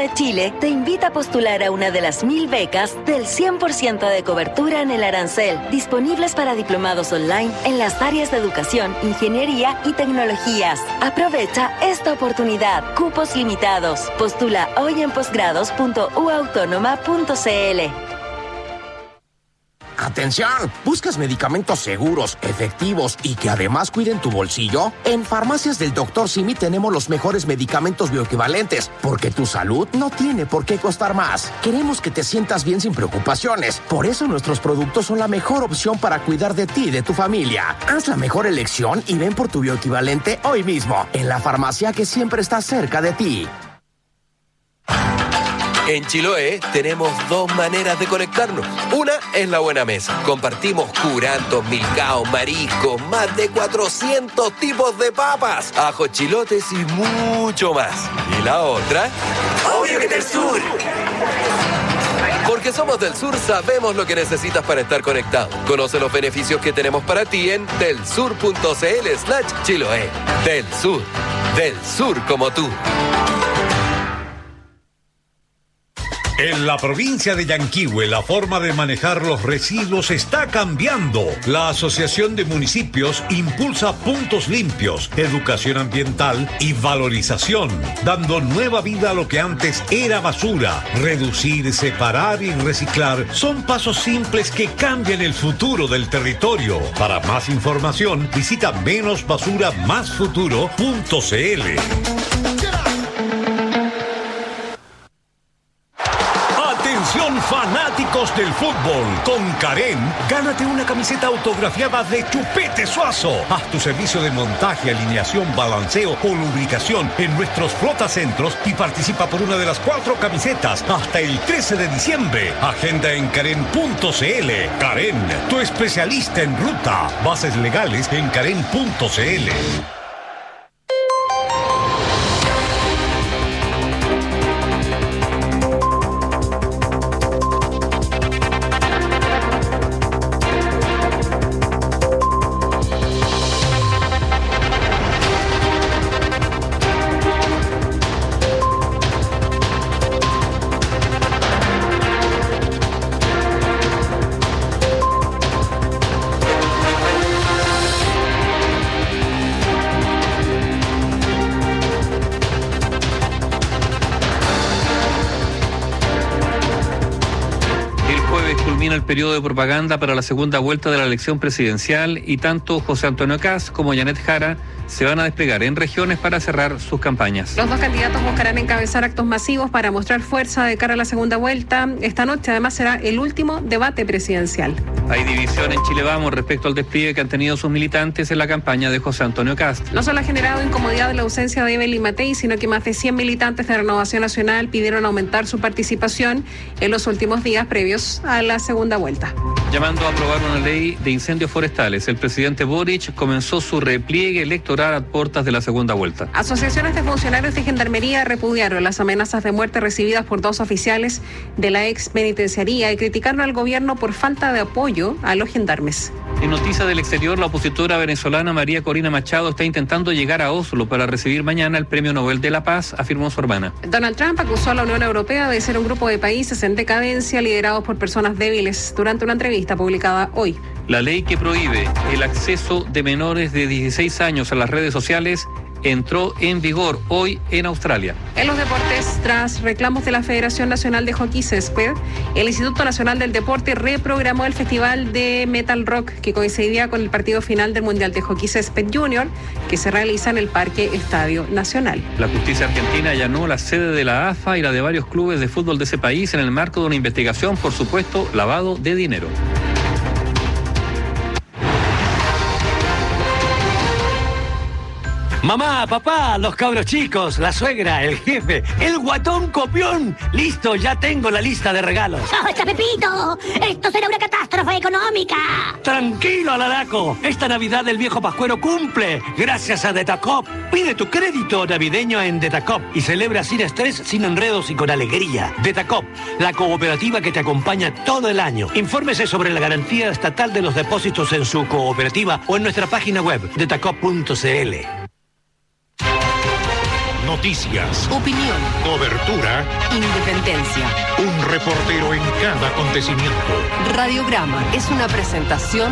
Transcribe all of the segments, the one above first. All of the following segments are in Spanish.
de Chile te invita a postular a una de las 1000 becas del 100% de cobertura en el arancel, disponibles para diplomados online en las áreas de educación, ingeniería y tecnologías. Aprovecha esta oportunidad. Cupos limitados. Postula hoy en posgrados.uautónoma.cl. ¡Atención! ¿Buscas medicamentos seguros, efectivos y que además cuiden tu bolsillo? En Farmacias del Dr. Simi tenemos los mejores medicamentos bioequivalentes, porque tu salud no tiene por qué costar más. Queremos que te sientas bien sin preocupaciones. Por eso nuestros productos son la mejor opción para cuidar de ti y de tu familia. Haz la mejor elección y ven por tu bioequivalente hoy mismo, en la farmacia que siempre está cerca de ti. En Chiloé tenemos dos maneras de conectarnos. Una es la buena mesa. Compartimos curantos, milcaos, mariscos, más de 400 tipos de papas, ajos, chilotes y mucho más. Y la otra, obvio que del sur. Porque somos del sur, sabemos lo que necesitas para estar conectado. Conoce los beneficios que tenemos para ti en delsur.cl/Chiloé. Del sur como tú. En la provincia de Yanquihue, la forma de manejar los residuos está cambiando. La Asociación de Municipios impulsa puntos limpios, educación ambiental y valorización, dando nueva vida a lo que antes era basura. Reducir, separar y reciclar son pasos simples que cambian el futuro del territorio. Para más información, visita menosbasuramasfuturo.cl. Fanáticos del fútbol, con Karen, gánate una camiseta autografiada de Chupete Suazo. Haz tu servicio de montaje, alineación, balanceo o lubricación en nuestros flotacentros y participa por una de las 4 camisetas hasta el 13 de diciembre. Agenda en karen.cl. Karen, tu especialista en ruta. Bases legales en karen.cl. El periodo de propaganda para la segunda vuelta de la elección presidencial y tanto José Antonio Kast como Janet Jara se van a desplegar en regiones para cerrar sus campañas. Los dos candidatos buscarán encabezar actos masivos para mostrar fuerza de cara a la segunda vuelta. Esta noche además será el último debate presidencial. Hay división en Chile Vamos respecto al despliegue que han tenido sus militantes en la campaña de José Antonio Kast. No solo ha generado incomodidad la ausencia de Evelyn Matei, sino que más de 100 militantes de Renovación Nacional pidieron aumentar su participación en los últimos días previos a la segunda vuelta. Llamando a aprobar una ley de incendios forestales, el presidente Boric comenzó su repliegue electoral a puertas de la segunda vuelta. Asociaciones de funcionarios de Gendarmería repudiaron las amenazas de muerte recibidas por 2 oficiales de la ex penitenciaría y criticaron al gobierno por falta de apoyo a los gendarmes. En noticias del exterior, la opositora venezolana María Corina Machado está intentando llegar a Oslo para recibir mañana el Premio Nobel de la Paz, afirmó su hermana. Donald Trump acusó a la Unión Europea de ser un grupo de países en decadencia liderados por personas débiles durante una entrevista publicada hoy. La ley que prohíbe el acceso de menores de 16 años a las redes sociales entró en vigor hoy en Australia. En los deportes, tras reclamos de la Federación Nacional de Hockey Césped, el Instituto Nacional del Deporte reprogramó el Festival de Metal Rock que coincidía con el partido final del Mundial de Hockey Césped Junior que se realiza en el Parque Estadio Nacional. La justicia argentina allanó la sede de la AFA y la de varios clubes de fútbol de ese país en el marco de una investigación por supuesto lavado de dinero. Mamá, papá, los cabros chicos, la suegra, el jefe, el guatón copión. Listo, ya tengo la lista de regalos. ¡Soja, Pepito! ¡Esto será una catástrofe económica! Tranquilo, Alaraco. Esta Navidad el viejo Pascuero cumple. Gracias a Detacop. Pide tu crédito navideño en Detacop y celebra sin estrés, sin enredos y con alegría. Detacop, la cooperativa que te acompaña todo el año. Infórmese sobre la garantía estatal de los depósitos en su cooperativa o en nuestra página web, detacop.cl. Noticias, opinión, cobertura, independencia. Un reportero en cada acontecimiento. Radiograma es una presentación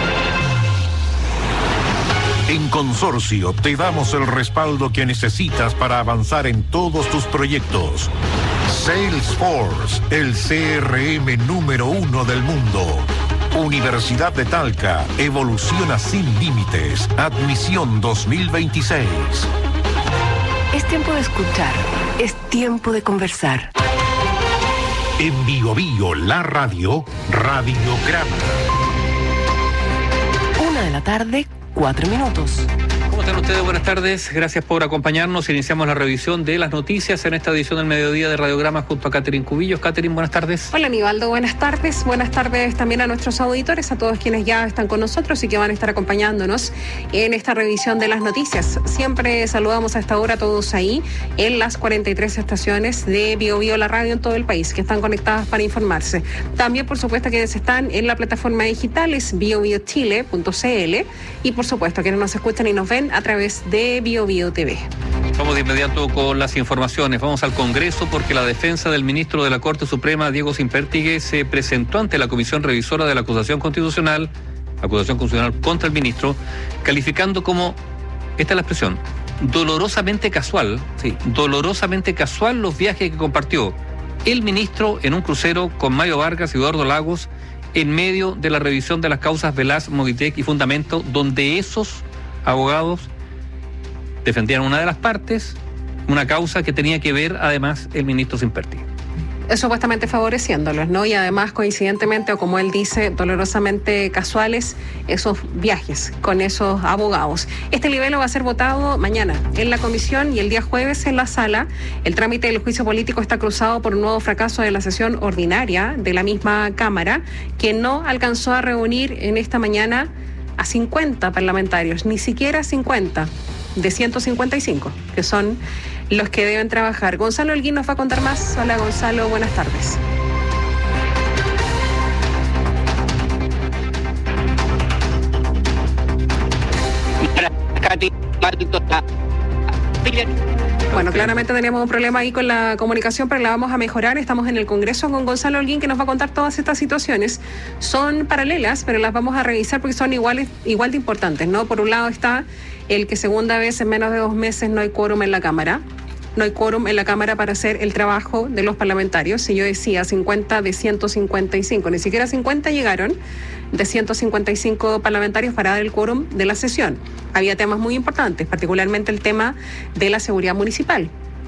de... En Consorcio te damos el respaldo que necesitas para avanzar en todos tus proyectos. Salesforce, el CRM número 1 del mundo. Universidad de Talca, evoluciona sin límites. Admisión 2026. Es tiempo de escuchar, es tiempo de conversar. En Bio Bio, la radio, Radiograma. 1:00 PM, 4 minutos. ¿Cómo están ustedes? Buenas tardes. Gracias por acompañarnos. Iniciamos la revisión de las noticias en esta edición del mediodía de Radiograma junto a Catherine Cubillos. Catherine, buenas tardes. Hola, Aníbaldo. Buenas tardes. Buenas tardes también a nuestros auditores, a todos quienes ya están con nosotros y que van a estar acompañándonos en esta revisión de las noticias. Siempre saludamos a esta hora a todos ahí en las 43 estaciones de Bio Bio, la radio en todo el país, que están conectadas para informarse. También, por supuesto, quienes están en la plataforma digital es biobiochile.cl y, por supuesto, quienes nos escuchan y nos ven a través de Bio Bio TV. Vamos de inmediato con las informaciones. Vamos al Congreso porque la defensa del ministro de la Corte Suprema, Diego Sínpertigue, se presentó ante la Comisión Revisora de la acusación constitucional contra el ministro, calificando como, esta es la expresión, dolorosamente casual los viajes que compartió el ministro en un crucero con Mario Vargas y Eduardo Lagos en medio de la revisión de las causas Velas, Movitec y Fundamento, donde esos abogados defendían una de las partes, una causa que tenía que ver además el ministro Sínpertigue. Supuestamente favoreciéndolos, ¿no? Y además, coincidentemente, o como él dice, dolorosamente casuales, esos viajes con esos abogados. Este libelo va a ser votado mañana en la comisión y el día jueves en la sala. El trámite del juicio político está cruzado por un nuevo fracaso de la sesión ordinaria de la misma Cámara, que no alcanzó a reunir en esta mañana a 50 parlamentarios, ni siquiera 50 de 155, que son los que deben trabajar. Gonzalo Holguín nos va a contar más. Hola, Gonzalo, buenas tardes. Bueno, claramente teníamos un problema ahí con la comunicación, pero la vamos a mejorar. Estamos en el Congreso con Gonzalo Holguín, que nos va a contar todas estas situaciones. Son paralelas, pero las vamos a revisar porque son igual de importantes, ¿no? Por un lado está el que segunda vez en menos de 2 meses no hay quórum en la Cámara. No hay quórum en la Cámara para hacer el trabajo de los parlamentarios. Si yo decía 50 de 155, ni siquiera 50 llegaron de 155 parlamentarios para dar el quórum de la sesión. Había temas muy importantes, particularmente el tema de la seguridad municipal,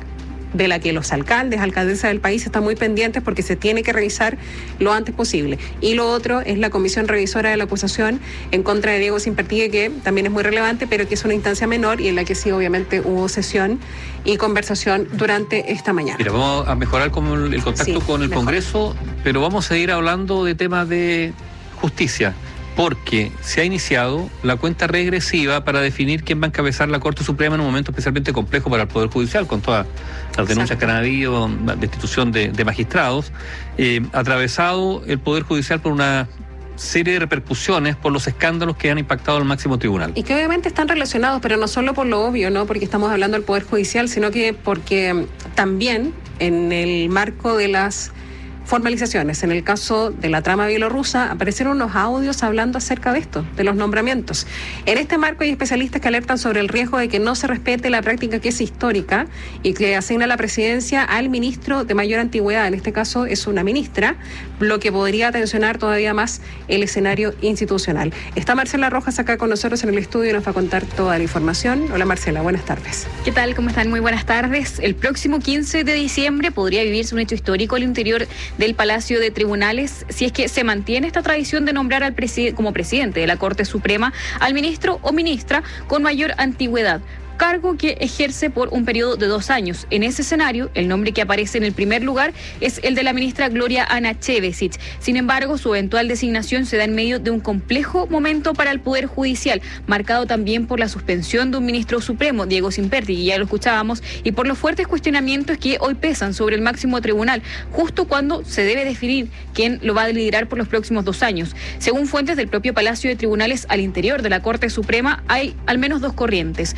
de la que los alcaldes, alcaldesas del país están muy pendientes porque se tiene que revisar lo antes posible. Y lo otro es la comisión revisora de la acusación en contra de Diego Sínpertigue, que también es muy relevante, pero que es una instancia menor y en la que sí obviamente hubo sesión y conversación durante esta mañana. Mira, vamos a mejorar el contacto con el mejor. Congreso, pero vamos a seguir hablando de temas de justicia, porque se ha iniciado la cuenta regresiva para definir quién va a encabezar la Corte Suprema en un momento especialmente complejo para el Poder Judicial, con todas las denuncias que han habido, destitución de magistrados, atravesado el Poder Judicial por una serie de repercusiones por los escándalos que han impactado al máximo tribunal. Y que obviamente están relacionados, pero no solo por lo obvio, ¿no? Porque estamos hablando del Poder Judicial, sino que porque también en el marco de las formalizaciones. En el caso de la trama bielorrusa aparecieron unos audios hablando acerca de esto, de los nombramientos. En este marco hay especialistas que alertan sobre el riesgo de que no se respete la práctica que es histórica y que asigna la presidencia al ministro de mayor antigüedad, en este caso es una ministra, lo que podría tensionar todavía más el escenario institucional. Está Marcela Rojas acá con nosotros en el estudio y nos va a contar toda la información. Hola Marcela, buenas tardes. ¿Qué tal? ¿Cómo están? Muy buenas tardes. El próximo 15 de diciembre podría vivirse un hecho histórico al interior del Palacio de Tribunales si es que se mantiene esta tradición de nombrar al como presidente de la Corte Suprema al ministro o ministra con mayor antigüedad, cargo que ejerce por un periodo de 2 años. En ese escenario, el nombre que aparece en el primer lugar es el de la ministra Gloria Ana Chevesic. Sin embargo, su eventual designación se da en medio de un complejo momento para el Poder Judicial, marcado también por la suspensión de un ministro supremo, Diego Sínpertigue, ya lo escuchábamos, y por los fuertes cuestionamientos que hoy pesan sobre el máximo tribunal, justo cuando se debe definir quién lo va a liderar por los próximos 2 años. Según fuentes del propio Palacio de Tribunales, al interior de la Corte Suprema hay al menos 2 corrientes. Una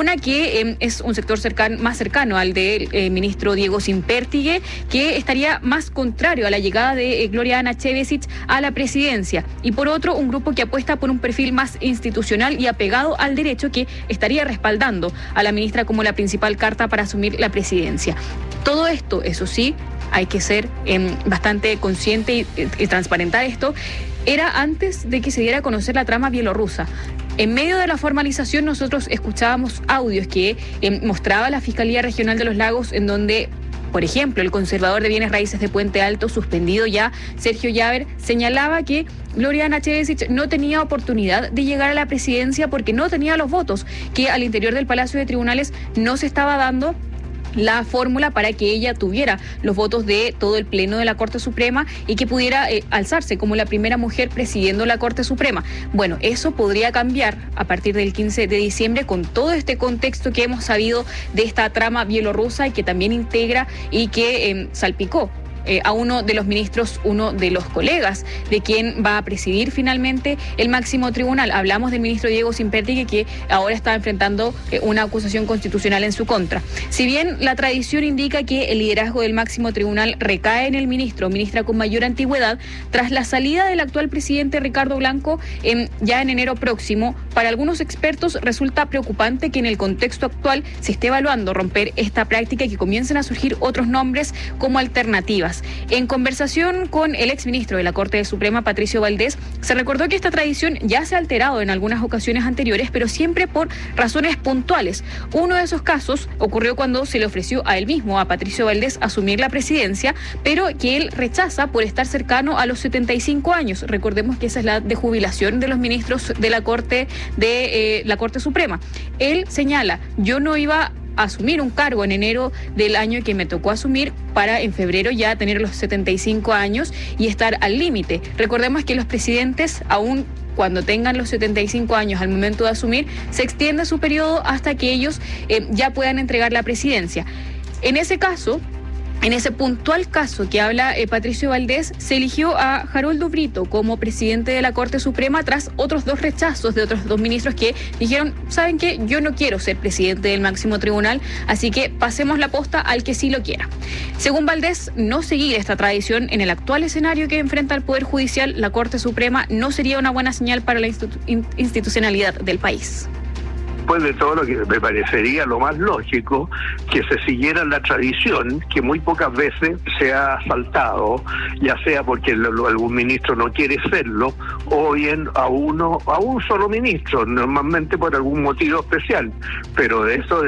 Una que es un sector más cercano al del ministro Diego Sínpertigue, que estaría más contrario a la llegada de Gloriana Chevesic a la presidencia. Y por otro, un grupo que apuesta por un perfil más institucional y apegado al derecho, que estaría respaldando a la ministra como la principal carta para asumir la presidencia. Todo esto, eso sí, hay que ser bastante consciente y transparentar esto, era antes de que se diera a conocer la trama bielorrusa. En medio de la formalización nosotros escuchábamos audios que mostraba la Fiscalía Regional de los Lagos, en donde, por ejemplo, el conservador de bienes raíces de Puente Alto, suspendido ya, Sergio Llaver, señalaba que Gloriana Chevesic no tenía oportunidad de llegar a la presidencia porque no tenía los votos, que al interior del Palacio de Tribunales no se estaba dando la fórmula para que ella tuviera los votos de todo el Pleno de la Corte Suprema y que pudiera alzarse como la primera mujer presidiendo la Corte Suprema. Bueno, eso podría cambiar a partir del 15 de diciembre con todo este contexto que hemos sabido de esta trama bielorrusa y que también integra y que salpicó a uno de los ministros, uno de los colegas de quien va a presidir finalmente el máximo tribunal. Hablamos del ministro Diego Sínpertigue, que ahora está enfrentando una acusación constitucional en su contra. Si bien la tradición indica que el liderazgo del máximo tribunal recae en el ministro o ministra con mayor antigüedad, tras la salida del actual presidente Ricardo Blanco ya en enero próximo, para algunos expertos resulta preocupante que en el contexto actual se esté evaluando romper esta práctica y que comiencen a surgir otros nombres como alternativas. En conversación con el exministro de la Corte Suprema, Patricio Valdés, se recordó que esta tradición ya se ha alterado en algunas ocasiones anteriores, pero siempre por razones puntuales. Uno de esos casos ocurrió cuando se le ofreció a él mismo, a Patricio Valdés, asumir la presidencia, pero que él rechaza por estar cercano a los 75 años. Recordemos que esa es la edad de jubilación de los ministros de la Corte Suprema. Él señala: yo no iba asumir un cargo en enero del año que me tocó asumir para en febrero ya tener los 75 años y estar al límite. Recordemos que los presidentes, aún cuando tengan los 75 años al momento de asumir, se extiende su periodo hasta que ellos ya puedan entregar la presidencia. En ese caso, en ese puntual caso que habla Patricio Valdés, se eligió a Haroldo Brito como presidente de la Corte Suprema tras otros dos rechazos de otros dos ministros que dijeron: ¿saben qué? Yo no quiero ser presidente del máximo tribunal, así que pasemos la posta al que sí lo quiera. Según Valdés, no seguir esta tradición en el actual escenario que enfrenta el Poder Judicial, la Corte Suprema, no sería una buena señal para la institucionalidad del país. Después de todo, lo que me parecería lo más lógico, que se siguiera la tradición que muy pocas veces se ha saltado, ya sea porque algún ministro no quiere serlo, o bien a un solo ministro, normalmente por algún motivo especial. Pero de eso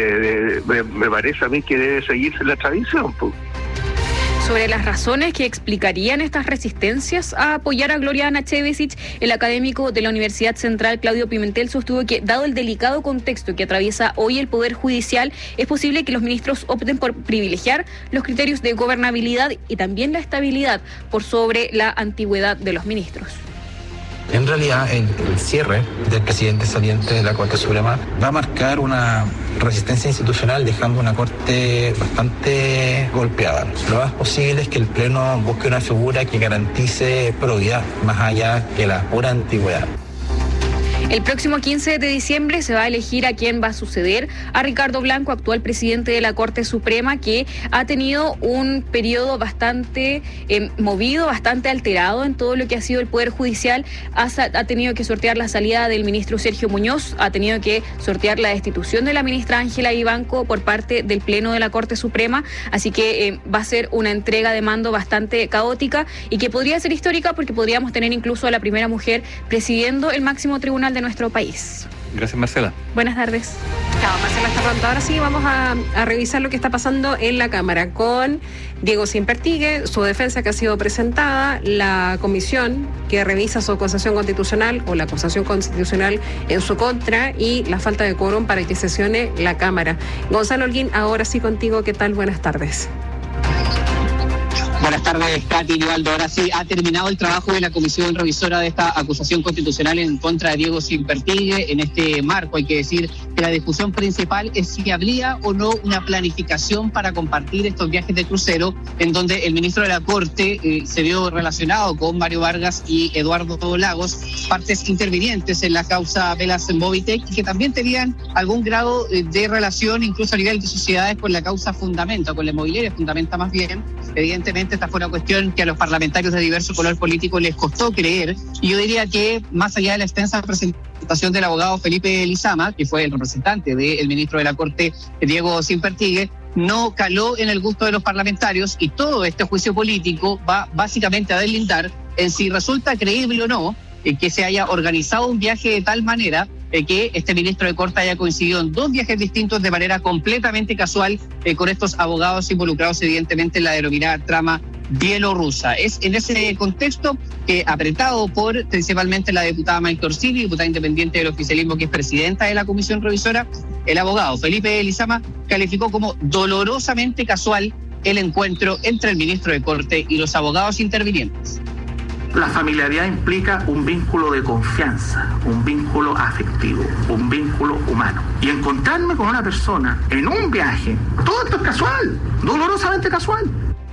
me parece a mí que debe seguirse la tradición, pues. Sobre las razones que explicarían estas resistencias a apoyar a Gloriana Chevesic, el académico de la Universidad Central, Claudio Pimentel, sostuvo que, dado el delicado contexto que atraviesa hoy el Poder Judicial, es posible que los ministros opten por privilegiar los criterios de gobernabilidad y también la estabilidad por sobre la antigüedad de los ministros. En realidad, el cierre del presidente saliente de la Corte Suprema va a marcar una resistencia institucional, dejando una Corte bastante golpeada. Lo más posible es que el Pleno busque una figura que garantice probidad, más allá que la pura antigüedad. El próximo 15 de diciembre se va a elegir a quién va a suceder a Ricardo Blanco, actual presidente de la Corte Suprema, que ha tenido un periodo bastante movido, bastante alterado en todo lo que ha sido el Poder Judicial. Ha tenido que sortear la salida del ministro Sergio Muñoz, ha tenido que sortear la destitución de la ministra Ángela Vivanco por parte del Pleno de la Corte Suprema, así que va a ser una entrega de mando bastante caótica y que podría ser histórica, porque podríamos tener incluso a la primera mujer presidiendo el máximo tribunal de nuestro país. Gracias, Marcela. Buenas tardes. Chao, Marcela está pronto. Ahora sí vamos a revisar lo que está pasando en la Cámara con Diego Sínpertigue, su defensa que ha sido presentada, la comisión que revisa su acusación constitucional o la acusación constitucional en su contra y la falta de quórum para que sesione la Cámara. Gonzalo Holguín, ahora sí contigo. ¿Qué tal? Buenas tardes. Buenas tardes, Katy y Ubaldo. Ahora sí, ha terminado el trabajo de la comisión revisora de esta acusación constitucional en contra de Diego Simpertigue. En este marco hay que decir que la discusión principal es si habría o no una planificación para compartir estos viajes de crucero, en donde el ministro de la Corte se vio relacionado con Mario Vargas y Eduardo Lagos, partes intervinientes en la causa Velas Movitech, y que también tenían algún grado de relación, incluso a nivel de sociedades, con la causa Fundamenta, con la inmobiliaria Fundamenta más bien. Evidentemente esta fue una cuestión que a los parlamentarios de diverso color político les costó creer, y yo diría que más allá de la extensa presentación del abogado Felipe Lizama, que fue el representante del ministro de la Corte Diego Simpertigue, no caló en el gusto de los parlamentarios, y todo este juicio político va básicamente a deslindar en si resulta creíble o no que se haya organizado un viaje de tal manera que este ministro de Corte haya coincidido en dos viajes distintos de manera completamente casual con estos abogados involucrados evidentemente en la denominada trama bielorrusa. Es en ese contexto que, apretado por principalmente la diputada Maite Orsini, diputada independiente del oficialismo que es presidenta de la comisión revisora, el abogado Felipe Lizama calificó como dolorosamente casual el encuentro entre el ministro de Corte y los abogados intervinientes. La familiaridad implica un vínculo de confianza, un vínculo afectivo, un vínculo humano. Y encontrarme con una persona en un viaje, todo esto es casual, dolorosamente casual.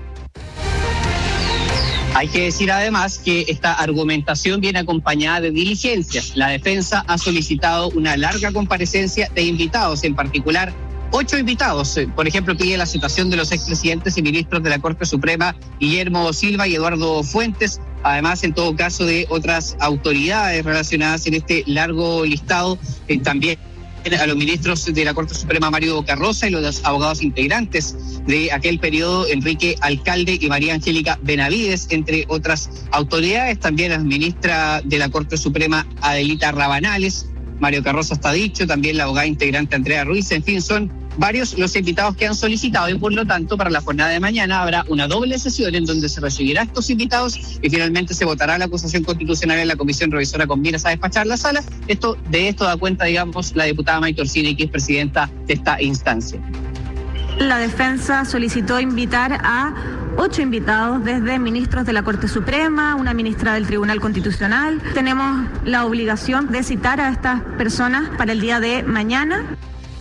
Hay que decir además que esta argumentación viene acompañada de diligencias. La defensa ha solicitado una larga comparecencia de invitados, en particular 8 invitados. Por ejemplo, pide la citación de los expresidentes y ministros de la Corte Suprema, Guillermo Silva y Eduardo Fuentes. Además, en todo caso, de otras autoridades relacionadas en este largo listado, también a los ministros de la Corte Suprema Mario Carroza y los abogados integrantes de aquel periodo, Enrique Alcalde y María Angélica Benavides, entre otras autoridades. También a la ministra de la Corte Suprema Adelita Rabanales, Mario Carroza está dicho, también la abogada integrante Andrea Ruiz. En fin, son varios los invitados que han solicitado, y por lo tanto para la jornada de mañana habrá una doble sesión en donde se recibirá a estos invitados y finalmente se votará la acusación constitucional en la comisión revisora con miras a despachar la sala. De esto da cuenta, digamos, la diputada Maite Orsini, que es presidenta de esta instancia. La defensa solicitó invitar a 8 invitados, desde ministros de la Corte Suprema, una ministra del Tribunal Constitucional. Tenemos la obligación de citar a estas personas para el día de mañana.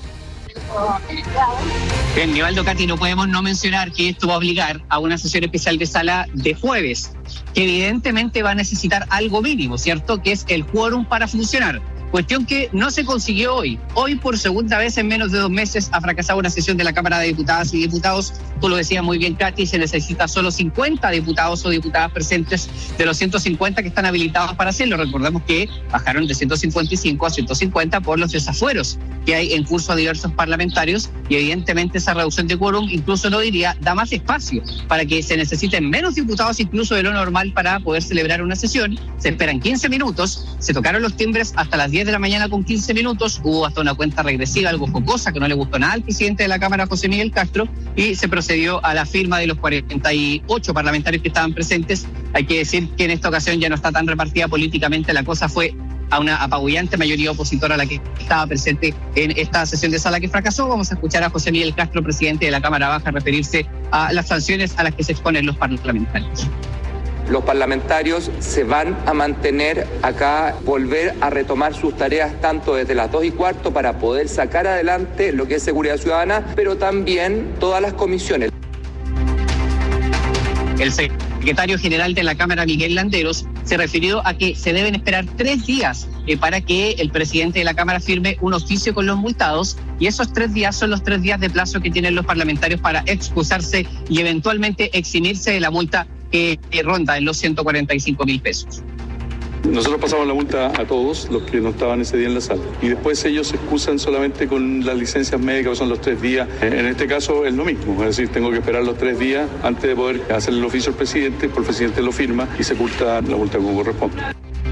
Bien, Nivaldo, Katy, no podemos no mencionar que esto va a obligar a una sesión especial de sala de jueves, que evidentemente va a necesitar algo mínimo, ¿cierto? Que es el quórum para funcionar. Cuestión que no se consiguió hoy. Hoy, por segunda vez en menos de 2 meses, ha fracasado una sesión de la Cámara de Diputadas y Diputados. Tú lo decías muy bien, Katy, se necesita solo 50 diputados o diputadas presentes de los 150 que están habilitados para hacerlo. Recordemos que bajaron de 155 a 150 por los desafueros que hay en curso a diversos parlamentarios, y evidentemente esa reducción de quórum, incluso lo diría, da más espacio para que se necesiten menos diputados incluso de lo normal para poder celebrar una sesión. Se esperan 15 minutos, se tocaron los timbres hasta las 10 de la mañana con 15 minutos, hubo hasta una cuenta regresiva, algo jocosa, que no le gustó nada al presidente de la Cámara, José Miguel Castro, y se procedió a la firma de los 48 parlamentarios que estaban presentes. Hay que decir que en esta ocasión ya no está tan repartida políticamente la cosa, fue a una apabullante mayoría opositora la que estaba presente en esta sesión de sala que fracasó. Vamos a escuchar a José Miguel Castro, presidente de la Cámara Baja, referirse a las sanciones a las que se exponen los parlamentarios. Los parlamentarios se van a mantener acá, volver a retomar sus tareas tanto desde las 2:15 para poder sacar adelante lo que es seguridad ciudadana, pero también todas las comisiones. El secretario general de la Cámara, Miguel Landeros, se refirió a que se deben esperar 3 días para que el presidente de la Cámara firme un oficio con los multados, y esos 3 días son los 3 días de plazo que tienen los parlamentarios para excusarse y eventualmente eximirse de la multa que ronda en los 145.000 pesos. Nosotros pasamos la multa a todos los que no estaban ese día en la sala, y después ellos se excusan solamente con las licencias médicas, que son los 3 días. En este caso es lo mismo, es decir, tengo que esperar los 3 días antes de poder hacer el oficio al presidente, porque el presidente lo firma y se oculta la multa como corresponde.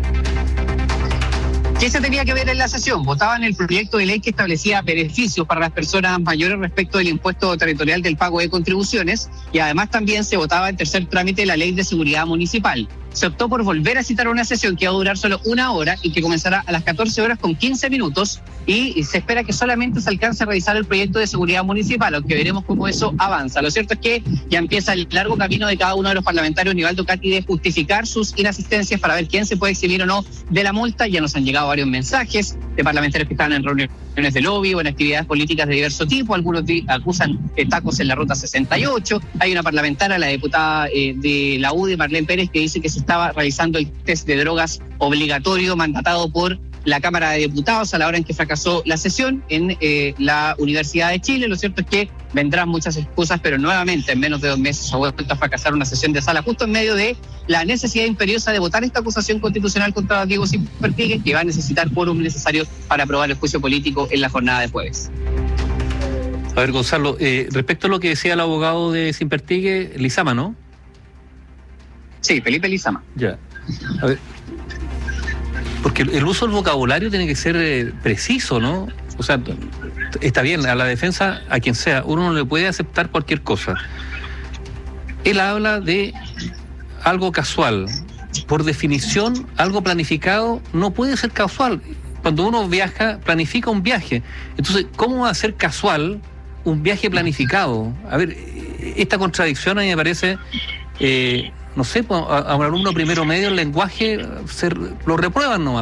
¿Qué se tenía que ver en la sesión? Votaban el proyecto de ley que establecía beneficios para las personas mayores respecto del impuesto territorial del pago de contribuciones, y además también se votaba en tercer trámite la ley de seguridad municipal. se optó por volver a citar una sesión que va a durar solo 1 hora y que comenzará a las 14 horas con 15 minutos y se espera que solamente se alcance a revisar el proyecto de seguridad municipal, aunque veremos cómo eso avanza. Lo cierto es que ya empieza el largo camino de cada uno de los parlamentarios, Nivaldo Cati, de justificar sus inasistencias para ver quién se puede eximir o no de la multa. Ya nos han llegado varios mensajes de parlamentarios que están en reuniones de lobby o en actividades políticas de diverso tipo. Algunos acusan tacos en la ruta 68. Hay una parlamentaria, la diputada de la UDI, Marlene Pérez, que dice que se estaba realizando el test de drogas obligatorio mandatado por la Cámara de Diputados a la hora en que fracasó la sesión en la Universidad de Chile. Lo cierto es que vendrán muchas excusas, pero nuevamente en menos de 2 meses ha vuelto a fracasar una sesión de sala justo en medio de la necesidad imperiosa de votar esta acusación constitucional contra Diego Simpertigue, que va a necesitar quórum necesario para aprobar el juicio político en la jornada de jueves. A ver, Gonzalo, respecto a lo que decía el abogado de Simpertigue, Lizama, ¿no? Sí, Felipe Lizama. Ya. A ver, porque el uso del vocabulario tiene que ser preciso, ¿no? O sea, está bien, a la defensa, a quien sea, uno no le puede aceptar cualquier cosa. Él habla de algo casual. Por definición, algo planificado no puede ser casual. Cuando uno viaja, planifica un viaje. Entonces, ¿cómo va a ser casual un viaje planificado? A ver, esta contradicción a mí me parece... no sé, a un alumno primero medio el lenguaje lo reprueban nomás.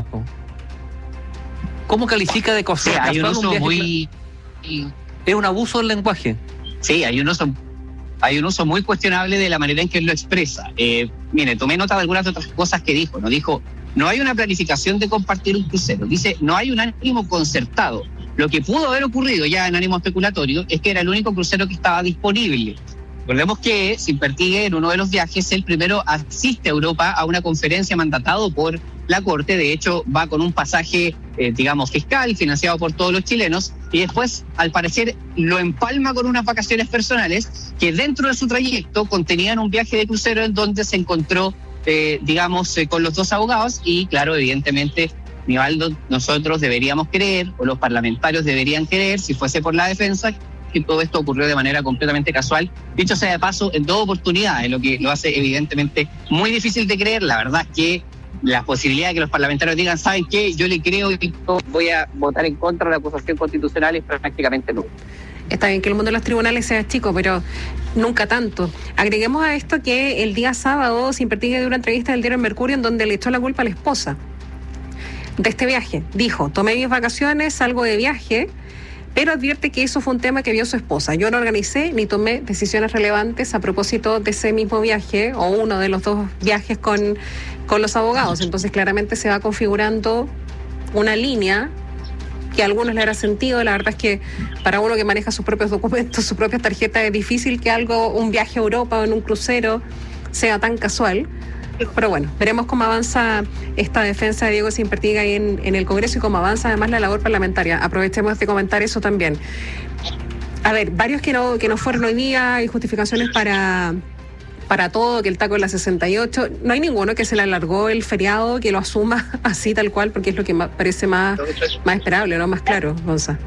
¿Cómo califica de casual? Sí, hay un uso muy... Es un abuso del lenguaje. Sí, hay un uso muy cuestionable de la manera en que él lo expresa. Mire, tomé nota de algunas otras cosas que dijo. No hay una planificación de compartir un crucero. Dice, no hay un ánimo concertado. Lo que pudo haber ocurrido ya en ánimo especulatorio es que era el único crucero que estaba disponible. Recordemos que Simpertigue en uno de los viajes, él primero asiste a Europa a una conferencia mandatado por la Corte. De hecho, va con un pasaje, fiscal, financiado por todos los chilenos, y después, al parecer, lo empalma con unas vacaciones personales que dentro de su trayecto contenían un viaje de crucero en donde se encontró, con los 2 abogados. Y claro, evidentemente, Nivaldo, nosotros deberíamos creer, o los parlamentarios deberían creer, si fuese por la defensa, que todo esto ocurrió de manera completamente casual. Dicho sea de paso, en 2 oportunidades, lo que lo hace evidentemente muy difícil de creer. La verdad es que la posibilidad de que los parlamentarios digan, ¿saben qué? Yo le creo y voy a votar en contra de la acusación constitucional, es prácticamente no. Está bien que el mundo de los tribunales sea chico, pero nunca tanto. Agreguemos a esto que el día sábado Simpertigue dio una entrevista del diario Mercurio en donde le echó la culpa a la esposa de este viaje. Dijo, tomé mis vacaciones, salgo de viaje, pero advierte que eso fue un tema que vio su esposa. Yo no organicé ni tomé decisiones relevantes a propósito de ese mismo viaje o uno de los 2 viajes con los abogados. Entonces claramente se va configurando una línea que a algunos le hará sentido. La verdad es que para uno que maneja sus propios documentos, sus propias tarjetas, es difícil que un viaje a Europa o en un crucero sea tan casual. Pero bueno, veremos cómo avanza esta defensa de Diego Simpertigue ahí en el Congreso y cómo avanza además la labor parlamentaria. Aprovechemos de comentar eso también. A ver, varios que no fueron hoy día, hay justificaciones para todo, que el taco es la 68. No hay ninguno que se le alargó el feriado, que lo asuma así tal cual, porque es lo que parece más esperable, ¿no? Más claro, Gonza.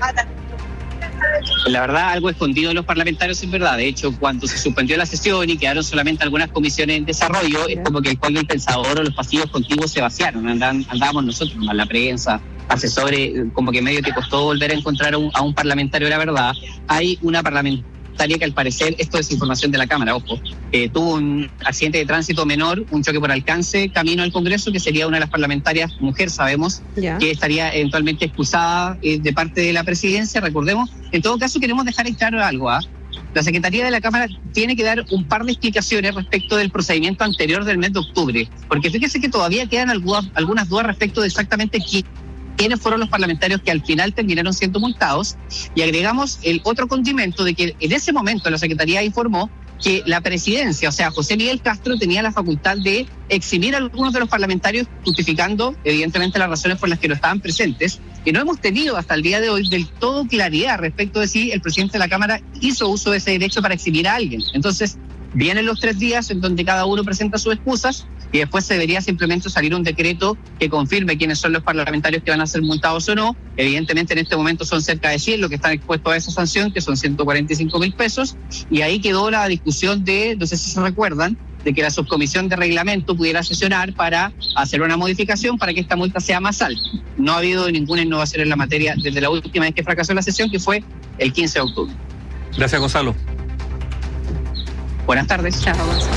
La verdad, algo escondido de los parlamentarios, es verdad. De hecho, cuando se suspendió la sesión y quedaron solamente algunas comisiones en desarrollo, es como que el pueblo pensador o los pasillos contiguos se vaciaron. Andábamos nosotros, más la prensa, asesores, como que medio que costó volver a encontrar a un parlamentario, la verdad. Hay una parlamentaria que al parecer, esto es información de la Cámara, ojo, tuvo un accidente de tránsito menor, un choque por alcance, camino al Congreso, que sería una de las parlamentarias, mujer sabemos, que estaría eventualmente expulsada de parte de la presidencia, recordemos. En todo caso, queremos dejar en claro algo, La Secretaría de la Cámara tiene que dar un par de explicaciones respecto del procedimiento anterior del mes de octubre, porque fíjese que todavía quedan algunas dudas respecto de exactamente quiénes fueron los parlamentarios que al final terminaron siendo multados, y agregamos el otro condimento de que en ese momento la Secretaría informó que la presidencia, o sea, José Miguel Castro, tenía la facultad de eximir a algunos de los parlamentarios, justificando evidentemente las razones por las que no estaban presentes, y no hemos tenido hasta el día de hoy del todo claridad respecto de si el presidente de la Cámara hizo uso de ese derecho para eximir a alguien. Entonces, vienen los 3 días en donde cada uno presenta sus excusas, y después se debería simplemente salir un decreto que confirme quiénes son los parlamentarios que van a ser multados o no. Evidentemente en este momento son cerca de 100 los que están expuestos a esa sanción, que son 145.000 pesos, y ahí quedó la discusión de, no sé si se recuerdan, de que la subcomisión de reglamento pudiera sesionar para hacer una modificación para que esta multa sea más alta. No ha habido ninguna innovación en la materia desde la última vez que fracasó la sesión, que fue el 15 de octubre. Gracias, Gonzalo. Buenas tardes. Chao, Gonzalo.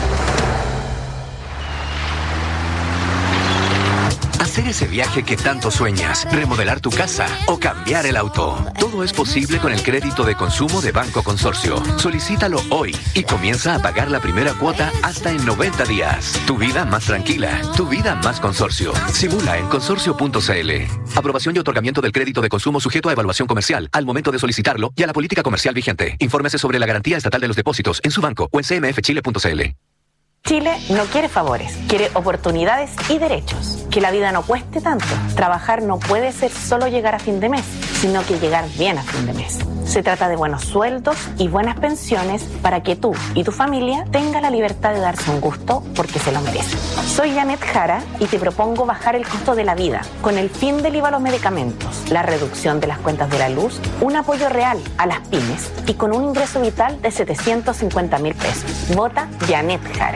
Hacer ese viaje que tanto sueñas, remodelar tu casa o cambiar el auto. Todo es posible con el crédito de consumo de Banco Consorcio. Solicítalo hoy y comienza a pagar la primera cuota hasta en 90 días. Tu vida más tranquila, tu vida más Consorcio. Simula en consorcio.cl. Aprobación y otorgamiento del crédito de consumo sujeto a evaluación comercial al momento de solicitarlo y a la política comercial vigente. Infórmese sobre la garantía estatal de los depósitos en su banco o en cmfchile.cl. Chile no quiere favores, quiere oportunidades y derechos. Que la vida no cueste tanto. Trabajar no puede ser solo llegar a fin de mes, sino que llegar bien a fin de mes. Se trata de buenos sueldos y buenas pensiones para que tú y tu familia tengan la libertad de darse un gusto porque se lo merecen. Soy Janet Jara y te propongo bajar el costo de la vida con el fin del IVA a los medicamentos, la reducción de las cuentas de la luz, un apoyo real a las pymes y con un ingreso vital de 750.000 pesos. Vota Janet Jara.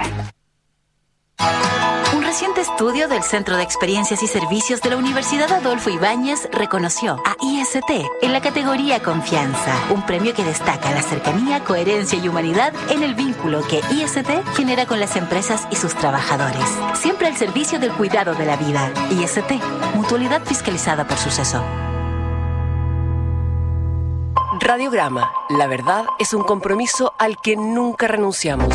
Un reciente estudio del Centro de Experiencias y Servicios de la Universidad Adolfo Ibáñez reconoció a IST en la categoría Confianza, un premio que destaca la cercanía, coherencia y humanidad en el vínculo que IST genera con las empresas y sus trabajadores. Siempre al servicio del cuidado de la vida. IST, mutualidad fiscalizada por Suceso. Radiograma, la verdad es un compromiso al que nunca renunciamos.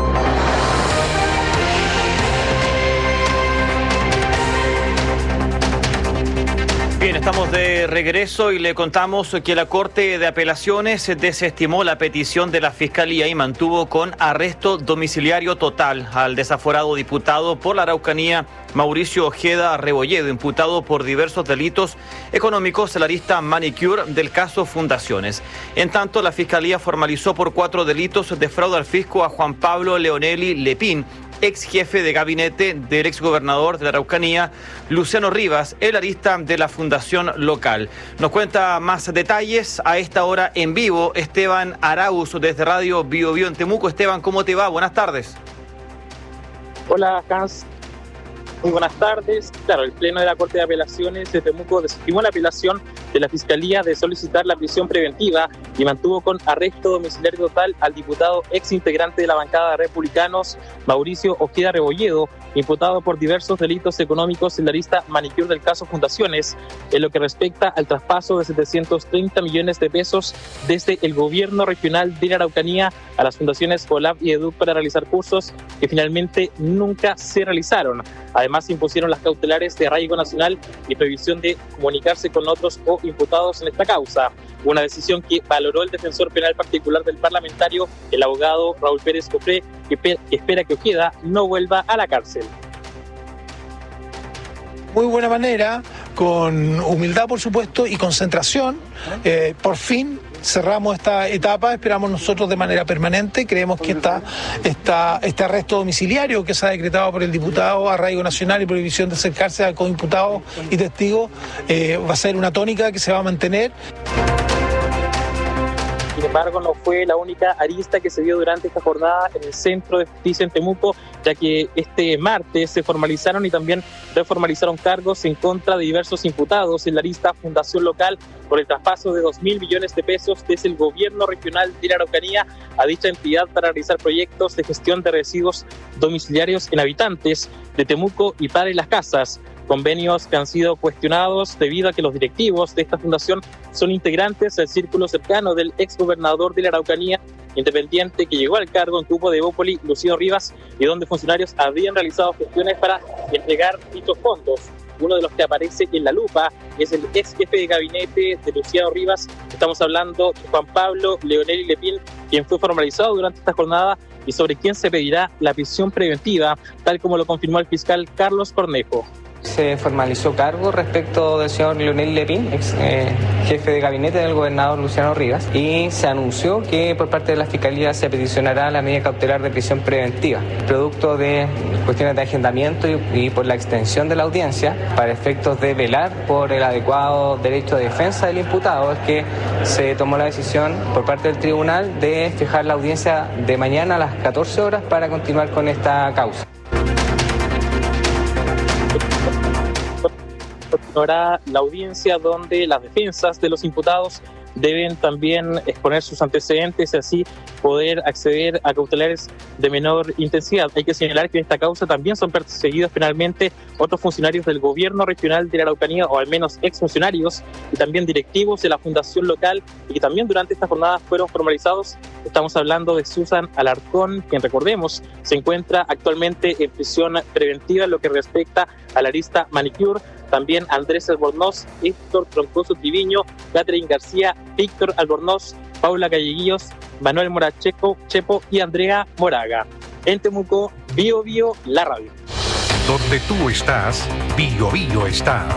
Bien, estamos de regreso y le contamos que la Corte de Apelaciones desestimó la petición de la Fiscalía y mantuvo con arresto domiciliario total al desaforado diputado por la Araucanía Mauricio Ojeda Rebolledo, imputado por diversos delitos económicos en la lista Manicure del caso Fundaciones. En tanto, la Fiscalía formalizó por 4 delitos de fraude al fisco a Juan Pablo Leonelli Lepín, ex jefe de gabinete del ex gobernador de la Araucanía, Luciano Rivas, el arista de la fundación local. Nos cuenta más detalles a esta hora en vivo Esteban Arauz desde Radio Bio Bio en Temuco. Esteban, ¿cómo te va? Buenas tardes. Hola, Hans. Muy buenas tardes. Claro, el Pleno de la Corte de Apelaciones de Temuco desestimó la apelación de la Fiscalía de solicitar la prisión preventiva y mantuvo con arresto domiciliario total al diputado ex integrante de la bancada de Republicanos, Mauricio Ojeda Rebolledo, imputado por diversos delitos económicos en la lista Manicure del caso Fundaciones, en lo que respecta al traspaso de 730 millones de pesos desde el gobierno regional de la Araucanía a las fundaciones OLAP y EDUC para realizar cursos que finalmente nunca se realizaron. Además, impusieron las cautelares de arraigo nacional y prohibición de comunicarse con otros o imputados en esta causa. Una decisión que valoró el defensor penal particular del parlamentario, el abogado Raúl Pérez Cofré, que espera que Ojeda no vuelva a la cárcel. Muy buena manera, con humildad por supuesto y concentración, por fin cerramos esta etapa, esperamos nosotros de manera permanente, creemos que este arresto domiciliario que se ha decretado por el diputado, arraigo nacional y prohibición de acercarse a coimputados y testigos, va a ser una tónica que se va a mantener. Sin embargo, no fue la única arista que se dio durante esta jornada en el Centro de Justicia en Temuco, ya que este martes se formalizaron y también reformalizaron cargos en contra de diversos imputados en la arista Fundación Local por el traspaso de 2.000 millones de pesos desde el gobierno regional de la Araucanía a dicha entidad para realizar proyectos de gestión de residuos domiciliarios en habitantes de Temuco y para las casas. Convenios que han sido cuestionados debido a que los directivos de esta fundación son integrantes del círculo cercano del exgobernador de la Araucanía, independiente que llegó al cargo en grupo de Evópoli, Luciano Rivas, y donde funcionarios habían realizado gestiones para entregar dichos fondos. Uno de los que aparece en la lupa es el ex jefe de gabinete de Luciano Rivas. Estamos hablando de Juan Pablo Leonelli Lepín, quien fue formalizado durante esta jornada y sobre quien se pedirá la prisión preventiva, tal como lo confirmó el fiscal Carlos Cornejo. se formalizó cargo respecto del señor Leonel Lepin, ex jefe de gabinete del gobernador Luciano Rivas, y se anunció que por parte de la Fiscalía se peticionará la medida cautelar de prisión preventiva, producto de cuestiones de agendamiento y por la extensión de la audiencia, para efectos de velar por el adecuado derecho de defensa del imputado, es que se tomó la decisión por parte del tribunal de fijar la audiencia de mañana a las 14 horas para continuar con esta causa. Continuará la audiencia donde las defensas de los imputados deben también exponer sus antecedentes y así poder acceder a cautelares de menor intensidad. Hay que señalar que en esta causa también son perseguidos penalmente otros funcionarios del gobierno regional de la Araucanía, o al menos exfuncionarios, y también directivos de la fundación local, y que también durante esta jornada fueron formalizados. Estamos hablando de Susan Alarcón, quien, recordemos, se encuentra actualmente en prisión preventiva en lo que respecta a la arista Manicure. También Andrés Albornoz, Héctor Troncoso Triviño, Catherine García, Víctor Albornoz, Paula Calleguillos, Manuel Moracheco, Chepo y Andrea Moraga. En Temuco, Bio Bio, la radio. Donde tú estás, Bio Bio está.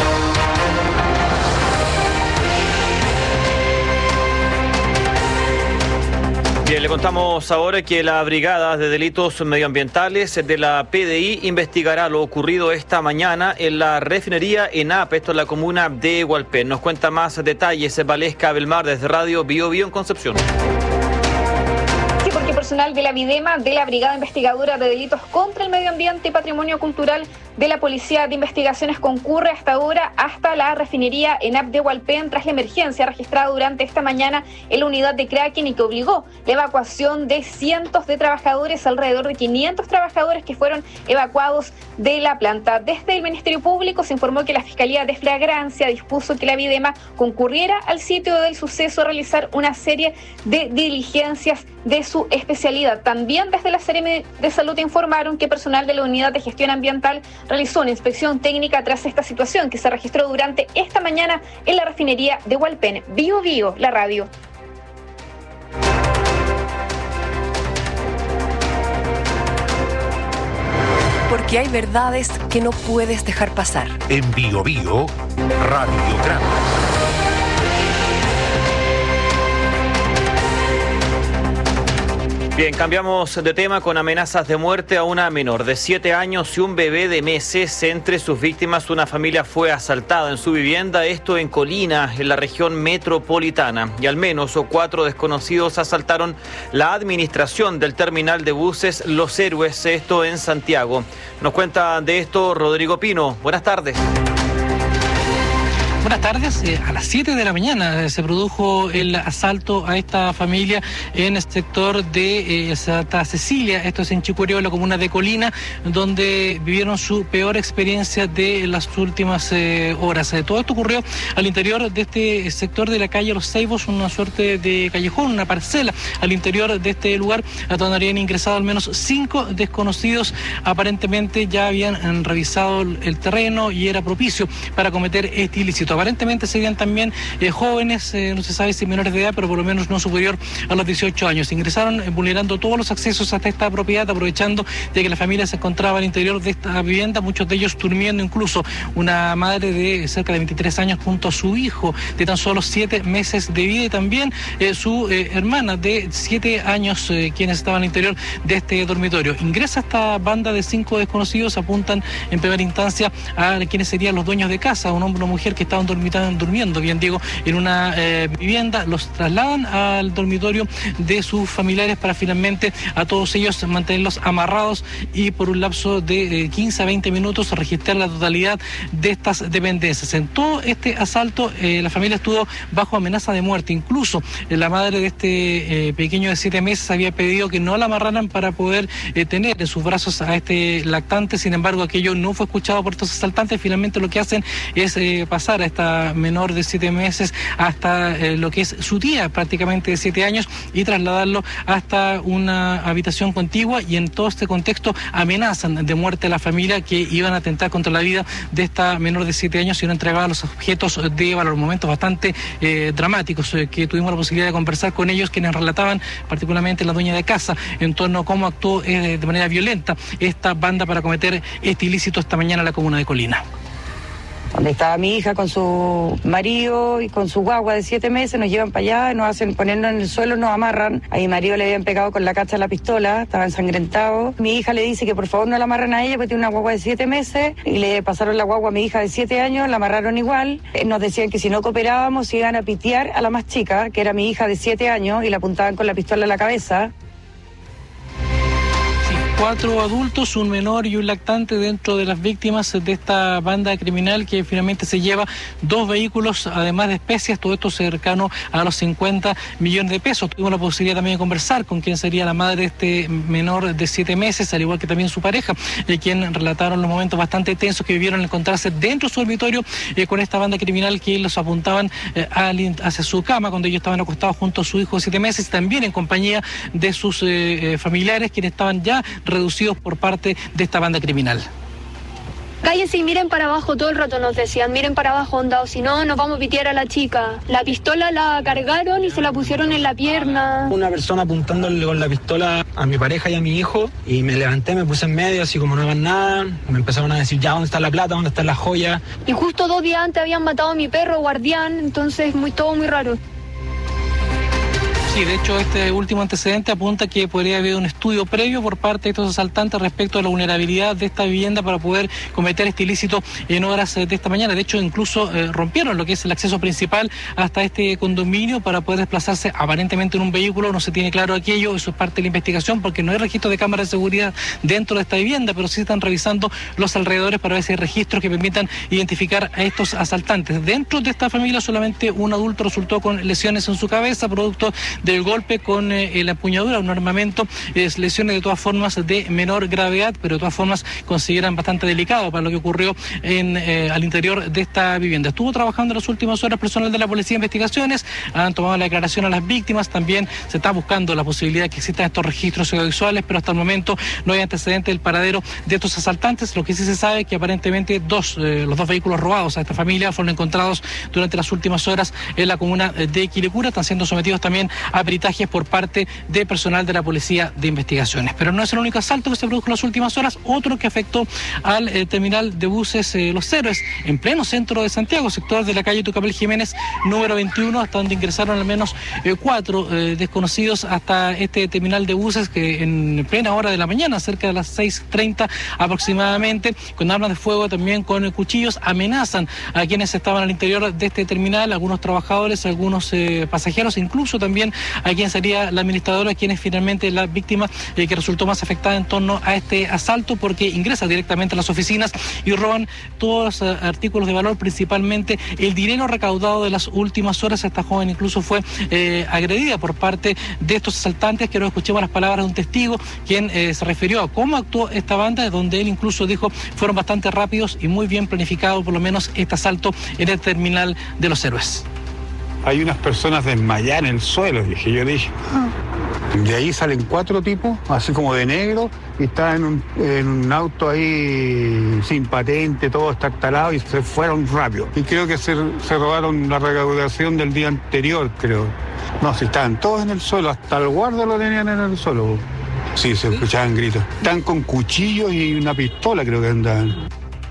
Bien, le contamos ahora que la Brigada de Delitos Medioambientales de la PDI investigará lo ocurrido esta mañana en la refinería ENAP, esto en la comuna de Hualpén. Nos cuenta más detalles Valesca Belmar desde Radio Bio Bio en Concepción. Sí, porque personal de la Videma, de la Brigada Investigadora de Delitos contra el Medio Ambiente y Patrimonio Cultural de la Policía de Investigaciones concurre hasta ahora hasta la refinería ENAP de Hualpén tras la emergencia registrada durante esta mañana en la unidad de Kraken y que obligó la evacuación de cientos de trabajadores, alrededor de 500 trabajadores que fueron evacuados de la planta. Desde el Ministerio Público se informó que la Fiscalía de Flagrancia dispuso que la Videma concurriera al sitio del suceso a realizar una serie de diligencias de su especialidad. También desde la Seremi de Salud informaron que personal de la Unidad de Gestión Ambiental realizó una inspección técnica tras esta situación que se registró durante esta mañana en la refinería de Hualpén. Bio Bio, la radio. Porque hay verdades que no puedes dejar pasar. En Bio Bio, Radiograma. Bien, cambiamos de tema con amenazas de muerte a una menor de 7 años y un bebé de meses. Entre sus víctimas, una familia fue asaltada en su vivienda, esto en Colina, en la región metropolitana. Y al menos 4 desconocidos asaltaron la administración del terminal de buses Los Héroes, esto en Santiago. Nos cuenta de esto Rodrigo Pino. Buenas tardes. Buenas tardes. A las 7 de la mañana se produjo el asalto a esta familia en el sector de Santa Cecilia, esto es en Chicureo, en la comuna de Colina, donde vivieron su peor experiencia de las últimas horas. Todo esto ocurrió al interior de este sector de la calle Los Ceibos, una suerte de callejón, una parcela al interior de este lugar, a donde habrían ingresado al menos 5 desconocidos. Aparentemente ya habían revisado el terreno y era propicio para cometer este ilícito. Aparentemente serían también jóvenes, no se sabe si menores de edad, pero por lo menos no superior a los 18 años. Ingresaron vulnerando todos los accesos hasta esta propiedad, aprovechando de que la familia se encontraba al interior de esta vivienda, muchos de ellos durmiendo, incluso una madre de cerca de 23 años junto a su hijo de tan solo 7 meses de vida y también su hermana de 7 años, quienes estaban al interior de este dormitorio. Ingresa esta banda de 5 desconocidos, apuntan en primera instancia a quienes serían los dueños de casa, un hombre o una mujer que estaban durmiendo, bien digo, en una vivienda. Los trasladan al dormitorio de sus familiares para finalmente a todos ellos mantenerlos amarrados y por un lapso de 15 a 20 minutos registrar la totalidad de estas dependencias. En todo este asalto la familia estuvo bajo amenaza de muerte. Incluso la madre de este pequeño de 7 meses había pedido que no la amarraran para poder tener en sus brazos a este lactante. Sin embargo, aquello no fue escuchado por estos asaltantes. Finalmente lo que hacen es pasar a esta menor de 7 meses hasta lo que es su tía, prácticamente de 7 años, y trasladarlo hasta una habitación contigua, y en todo este contexto amenazan de muerte a la familia que iban a atentar contra la vida de esta menor de 7 años y no entregaban los objetos de valor. Momentos bastante dramáticos que tuvimos la posibilidad de conversar con ellos, quienes relataban, particularmente la dueña de casa, en torno a cómo actuó de manera violenta esta banda para cometer este ilícito esta mañana en la comuna de Colina. Donde estaba mi hija con su marido y con su guagua de 7 meses, nos llevan para allá, nos hacen ponernos en el suelo, nos amarran. A mi marido le habían pegado con la cacha de la pistola, estaba ensangrentado. Mi hija le dice que por favor no la amarran a ella porque tiene una guagua de 7 meses, y le pasaron la guagua a mi hija de 7 años, la amarraron igual. Nos decían que si no cooperábamos iban a pitear a la más chica, que era mi hija de 7 años, y la apuntaban con la pistola a la cabeza. 4 adultos, un menor y un lactante dentro de las víctimas de esta banda criminal que finalmente se lleva 2 vehículos, además de especies, todo esto cercano a los 50 millones de pesos. Tuvimos la posibilidad también de conversar con quien sería la madre de este menor de 7 meses, al igual que también su pareja, quien relataron los momentos bastante tensos que vivieron al encontrarse dentro de su dormitorio con esta banda criminal que los apuntaban hacia su cama cuando ellos estaban acostados junto a su hijo de 7 meses, también en compañía de sus familiares, quienes estaban ya reducidos por parte de esta banda criminal. Cállense y miren para abajo, todo el rato nos decían, miren para abajo, onda, o si no, nos vamos a pitear a la chica. La pistola la cargaron y se la pusieron en la pierna. Una persona apuntándole con la pistola a mi pareja y a mi hijo, y me levanté, me puse en medio, así como no hagan nada. Me empezaron a decir, ya, ¿dónde está la plata? ¿Dónde están las joyas? Y justo 2 días antes habían matado a mi perro guardián, entonces todo muy raro. Sí, de hecho, este último antecedente apunta que podría haber un estudio previo por parte de estos asaltantes respecto a la vulnerabilidad de esta vivienda para poder cometer este ilícito en horas de esta mañana. De hecho, incluso rompieron lo que es el acceso principal hasta este condominio para poder desplazarse aparentemente en un vehículo. No se tiene claro aquello, eso es parte de la investigación porque no hay registro de cámaras de seguridad dentro de esta vivienda, pero sí están revisando los alrededores para ver si hay registros que permitan identificar a estos asaltantes. Dentro de esta familia solamente un adulto resultó con lesiones en su cabeza, producto del golpe con la empuñadura, un armamento, lesiones de todas formas de menor gravedad, pero de todas formas consideran bastante delicado para lo que ocurrió al interior de esta vivienda. Estuvo trabajando en las últimas horas personal de la Policía de Investigaciones, han tomado la declaración a las víctimas, también se está buscando la posibilidad de que existan estos registros audiovisuales, pero hasta el momento no hay antecedente del paradero de estos asaltantes. Lo que sí se sabe es que aparentemente los 2 vehículos robados a esta familia fueron encontrados durante las últimas horas en la comuna de Quilicura, están siendo sometidos también a peritajes por parte de personal de la Policía de Investigaciones. Pero no es el único asalto que se produjo en las últimas horas, otro que afectó al terminal de buses Los Héroes, en pleno centro de Santiago, sector de la calle Tucapel Jiménez, número 21, hasta donde ingresaron al menos 4 desconocidos hasta este terminal de buses, que en plena hora de la mañana, cerca de las 6:30 aproximadamente, con armas de fuego, también con cuchillos, amenazan a quienes estaban al interior de este terminal, algunos trabajadores, algunos pasajeros, incluso también a quien sería la administradora, quien es finalmente la víctima que resultó más afectada en torno a este asalto, porque ingresa directamente a las oficinas y roban todos los artículos de valor, principalmente el dinero recaudado de las últimas horas. Esta joven incluso fue agredida por parte de estos asaltantes. Quiero que escuchemos las palabras de un testigo quien se refirió a cómo actuó esta banda, donde él incluso dijo fueron bastante rápidos y muy bien planificado, por lo menos este asalto en el terminal de Los Héroes. Hay unas personas desmayadas en el suelo, yo dije. De ahí salen 4 tipos, así como de negro, y están en un auto ahí sin patente, todo está instalado, y se fueron rápido. Y creo que se robaron la recaudación del día anterior, creo. No, si estaban todos en el suelo, hasta el guarda lo tenían en el suelo. Sí, se escuchaban gritos. Están con cuchillos y una pistola, creo que andaban.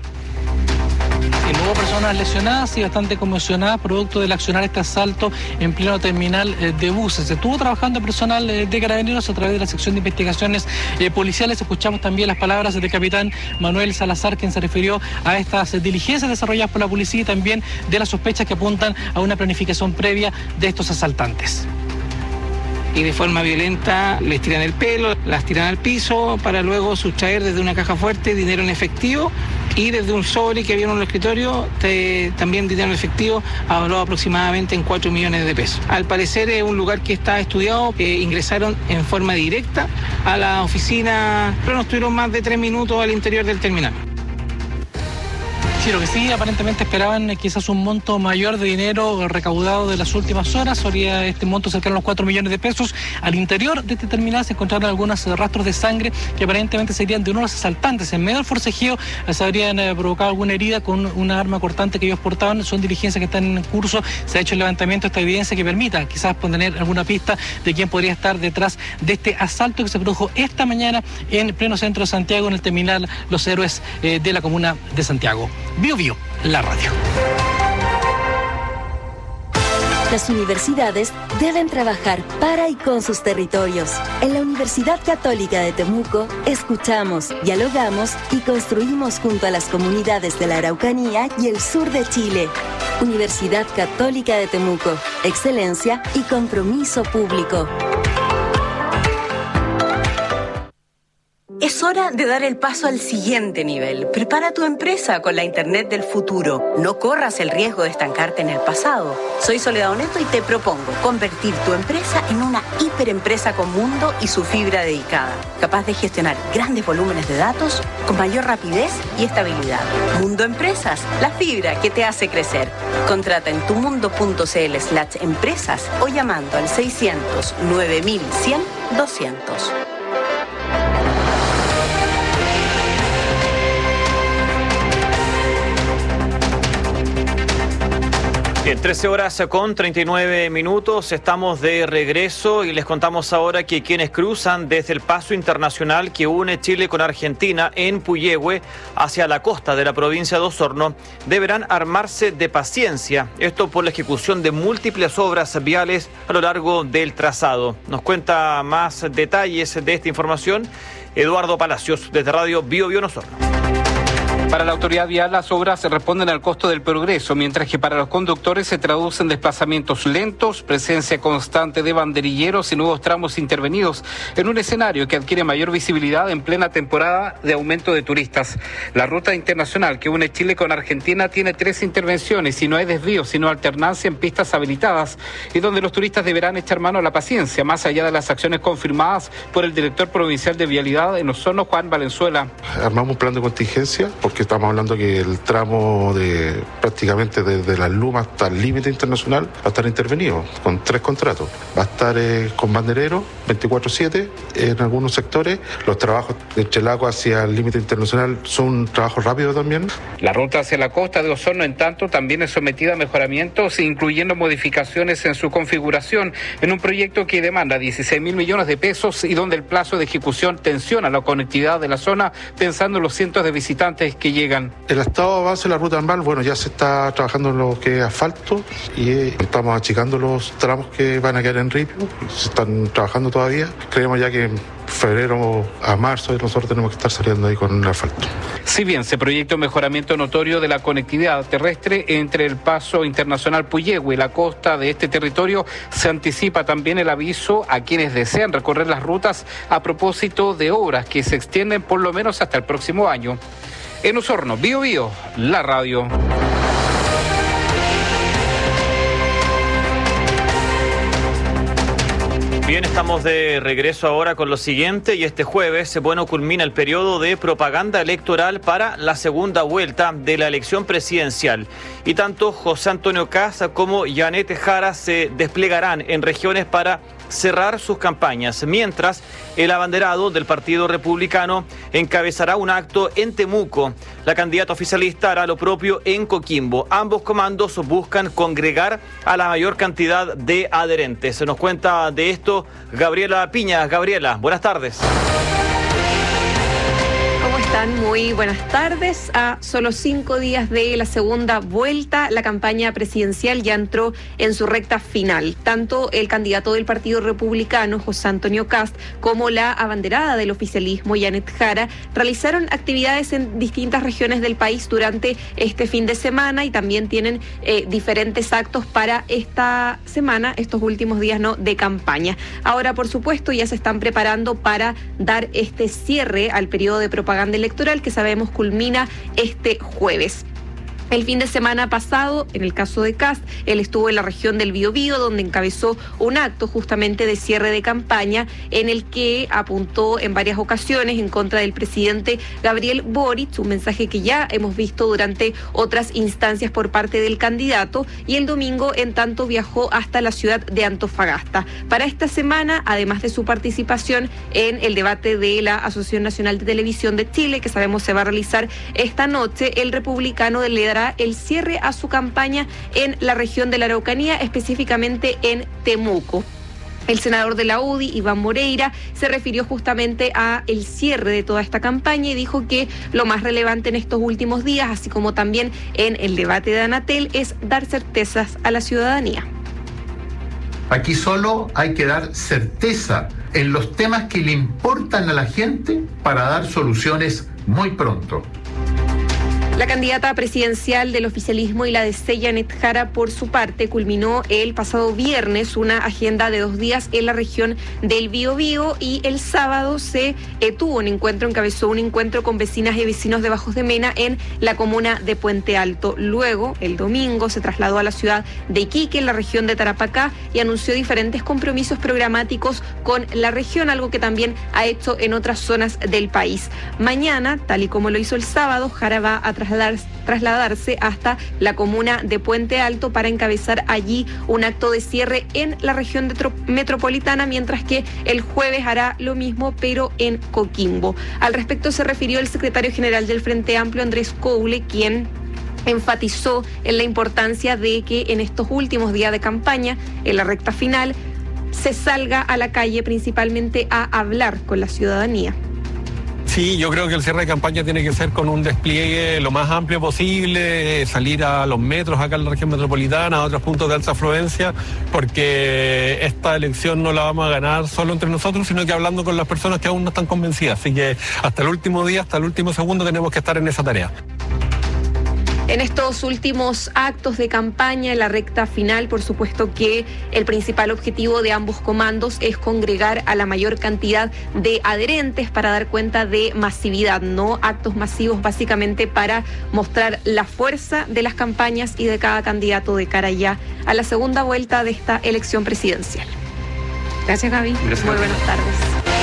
Hubo personas lesionadas y bastante conmocionadas producto del accionar este asalto en pleno terminal de buses. Estuvo trabajando personal de Carabineros a través de la sección de investigaciones policiales. Escuchamos también las palabras del capitán Manuel Salazar, quien se refirió a estas diligencias desarrolladas por la policía y también de las sospechas que apuntan a una planificación previa de estos asaltantes. Y de forma violenta les tiran el pelo, las tiran al piso para luego sustraer desde una caja fuerte dinero en efectivo y desde un sobre que había en un escritorio también dinero en efectivo, habló aproximadamente en 4 millones de pesos. Al parecer es un lugar que está estudiado, ingresaron en forma directa a la oficina, pero no estuvieron más de 3 minutos al interior del terminal. Sí, lo que sí, aparentemente esperaban quizás un monto mayor de dinero recaudado de las últimas horas. Sería este monto cercano a los 4 millones de pesos. Al interior de este terminal se encontraron algunos rastros de sangre que aparentemente serían de unos asaltantes. En medio del forcejeo se habrían provocado alguna herida con una arma cortante que ellos portaban. Son diligencias que están en curso. Se ha hecho el levantamiento de esta evidencia que permita quizás poner alguna pista de quién podría estar detrás de este asalto que se produjo esta mañana en pleno centro de Santiago, en el terminal Los Héroes de la comuna de Santiago. Bio Bio, la radio. Las universidades deben trabajar para y con sus territorios. En la Universidad Católica de Temuco, escuchamos, dialogamos y construimos junto a las comunidades de la Araucanía y el sur de Chile. Universidad Católica de Temuco, excelencia y compromiso público. Es hora de dar el paso al siguiente nivel. Prepara tu empresa con la Internet del futuro. No corras el riesgo de estancarte en el pasado. Soy Soledad Oneto y te propongo convertir tu empresa en una hiperempresa con mundo y su fibra dedicada, capaz de gestionar grandes volúmenes de datos con mayor rapidez y estabilidad. Mundo Empresas, la fibra que te hace crecer. Contrata en tumundo.cl/empresas o llamando al 600 9100 200. Bien, 13 horas con 39 minutos, estamos de regreso y les contamos ahora que quienes cruzan desde el paso internacional que une Chile con Argentina en Puyehue hacia la costa de la provincia de Osorno deberán armarse de paciencia, esto por la ejecución de múltiples obras viales a lo largo del trazado. Nos cuenta más detalles de esta información Eduardo Palacios desde Radio Bio Bio en Osorno. Para la autoridad vial, las obras responden al costo del progreso, mientras que para los conductores se traducen desplazamientos lentos, presencia constante de banderilleros y nuevos tramos intervenidos en un escenario que adquiere mayor visibilidad en plena temporada de aumento de turistas. La ruta internacional que une Chile con Argentina tiene 3 intervenciones y no hay desvíos, sino alternancia en pistas habilitadas y donde los turistas deberán echar mano a la paciencia, más allá de las acciones confirmadas por el director provincial de Vialidad en Osorno, Juan Valenzuela. Armamos un plan de contingencia porque estamos hablando que el tramo de prácticamente desde las Lumas hasta el límite internacional va a estar intervenido con 3 contratos. Va a estar con bandereros 24/7 en algunos sectores. Los trabajos de Chelaco hacia el límite internacional son trabajos rápidos también. La ruta hacia la costa de Osorno, en tanto, también es sometida a mejoramientos, incluyendo modificaciones en su configuración, en un proyecto que demanda 16.000 millones de pesos y donde el plazo de ejecución tensiona la conectividad de la zona, pensando en los cientos de visitantes que llegan. El estado de avance de la ruta normal, bueno, ya se está trabajando en lo que es asfalto y estamos achicando los tramos que van a quedar en ripio, se están trabajando todavía. Creemos ya que en febrero a marzo nosotros tenemos que estar saliendo ahí con el asfalto. Si bien se proyecta un mejoramiento notorio de la conectividad terrestre entre el paso internacional Puyehue y la costa de este territorio, se anticipa también el aviso a quienes desean recorrer las rutas a propósito de obras que se extienden por lo menos hasta el próximo año. En Osorno, Bio Bio, la radio. Bien, estamos de regreso ahora con lo siguiente y este jueves, culmina el periodo de propaganda electoral para la segunda vuelta de la elección presidencial. Y tanto José Antonio Kast como Janet Jara se desplegarán en regiones para cerrar sus campañas, mientras el abanderado del Partido Republicano encabezará un acto en Temuco. La candidata oficialista hará lo propio en Coquimbo. Ambos comandos buscan congregar a la mayor cantidad de adherentes. Se nos cuenta de esto Gabriela Piña. Gabriela, buenas tardes. Muy buenas tardes. A solo 5 días de la segunda vuelta, la campaña presidencial ya entró en su recta final. Tanto el candidato del Partido Republicano, José Antonio Kast, como la abanderada del oficialismo, Janet Jara, realizaron actividades en distintas regiones del país durante este fin de semana y también tienen diferentes actos para esta semana, estos últimos días de campaña. Ahora, por supuesto, ya se están preparando para dar este cierre al periodo de propaganda electoral que sabemos culmina este jueves. El fin de semana pasado, en el caso de Kast, él estuvo en la región del Biobío, donde encabezó un acto justamente de cierre de campaña en el que apuntó en varias ocasiones en contra del presidente Gabriel Boric, un mensaje que ya hemos visto durante otras instancias por parte del candidato, y el domingo en tanto viajó hasta la ciudad de Antofagasta. Para esta semana, además de su participación en el debate de la Asociación Nacional de Televisión de Chile, que sabemos se va a realizar esta noche, el republicano le dará el cierre a su campaña en la región de la Araucanía, específicamente en Temuco. El senador de la UDI, Iván Moreira, se refirió justamente a el cierre de toda esta campaña y dijo que lo más relevante en estos últimos días, así como también en el debate de Anatel, es dar certezas a la ciudadanía. Aquí solo hay que dar certeza en los temas que le importan a la gente para dar soluciones muy pronto. La candidata presidencial del oficialismo y la de Janet Jara, por su parte, culminó el pasado viernes una agenda de 2 días en la región del Biobío y el sábado encabezó un encuentro con vecinas y vecinos de Bajos de Mena en la comuna de Puente Alto. Luego, el domingo, se trasladó a la ciudad de Iquique, en la región de Tarapacá, y anunció diferentes compromisos programáticos con la región, algo que también ha hecho en otras zonas del país. Mañana, tal y como lo hizo el sábado, Jara va a trasladarse hasta la comuna de Puente Alto para encabezar allí un acto de cierre en la región metropolitana, mientras que el jueves hará lo mismo, pero en Coquimbo. Al respecto se refirió el secretario general del Frente Amplio, Andrés Coule, quien enfatizó en la importancia de que en estos últimos días de campaña, en la recta final, se salga a la calle principalmente a hablar con la ciudadanía. Sí, yo creo que el cierre de campaña tiene que ser con un despliegue lo más amplio posible, salir a los metros acá en la región metropolitana, a otros puntos de alta afluencia, porque esta elección no la vamos a ganar solo entre nosotros, sino que hablando con las personas que aún no están convencidas. Así que hasta el último día, hasta el último segundo tenemos que estar en esa tarea. En estos últimos actos de campaña, en la recta final, por supuesto que el principal objetivo de ambos comandos es congregar a la mayor cantidad de adherentes para dar cuenta de masividad, no actos masivos, básicamente para mostrar la fuerza de las campañas y de cada candidato de cara ya a la segunda vuelta de esta elección presidencial. Gracias, Gaby. Gracias. Muy buenas tardes.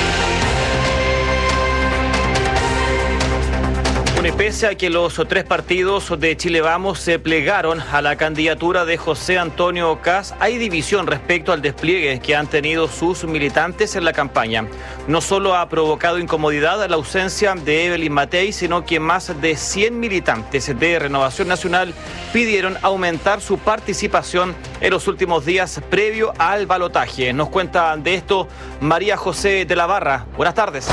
Y pese a que los 3 partidos de Chile Vamos se plegaron a la candidatura de José Antonio Kast, hay división respecto al despliegue que han tenido sus militantes en la campaña. No solo ha provocado incomodidad la ausencia de Evelyn Matei, sino que más de 100 militantes de Renovación Nacional pidieron aumentar su participación en los últimos días previo al balotaje. Nos cuenta de esto María José de la Barra. Buenas tardes.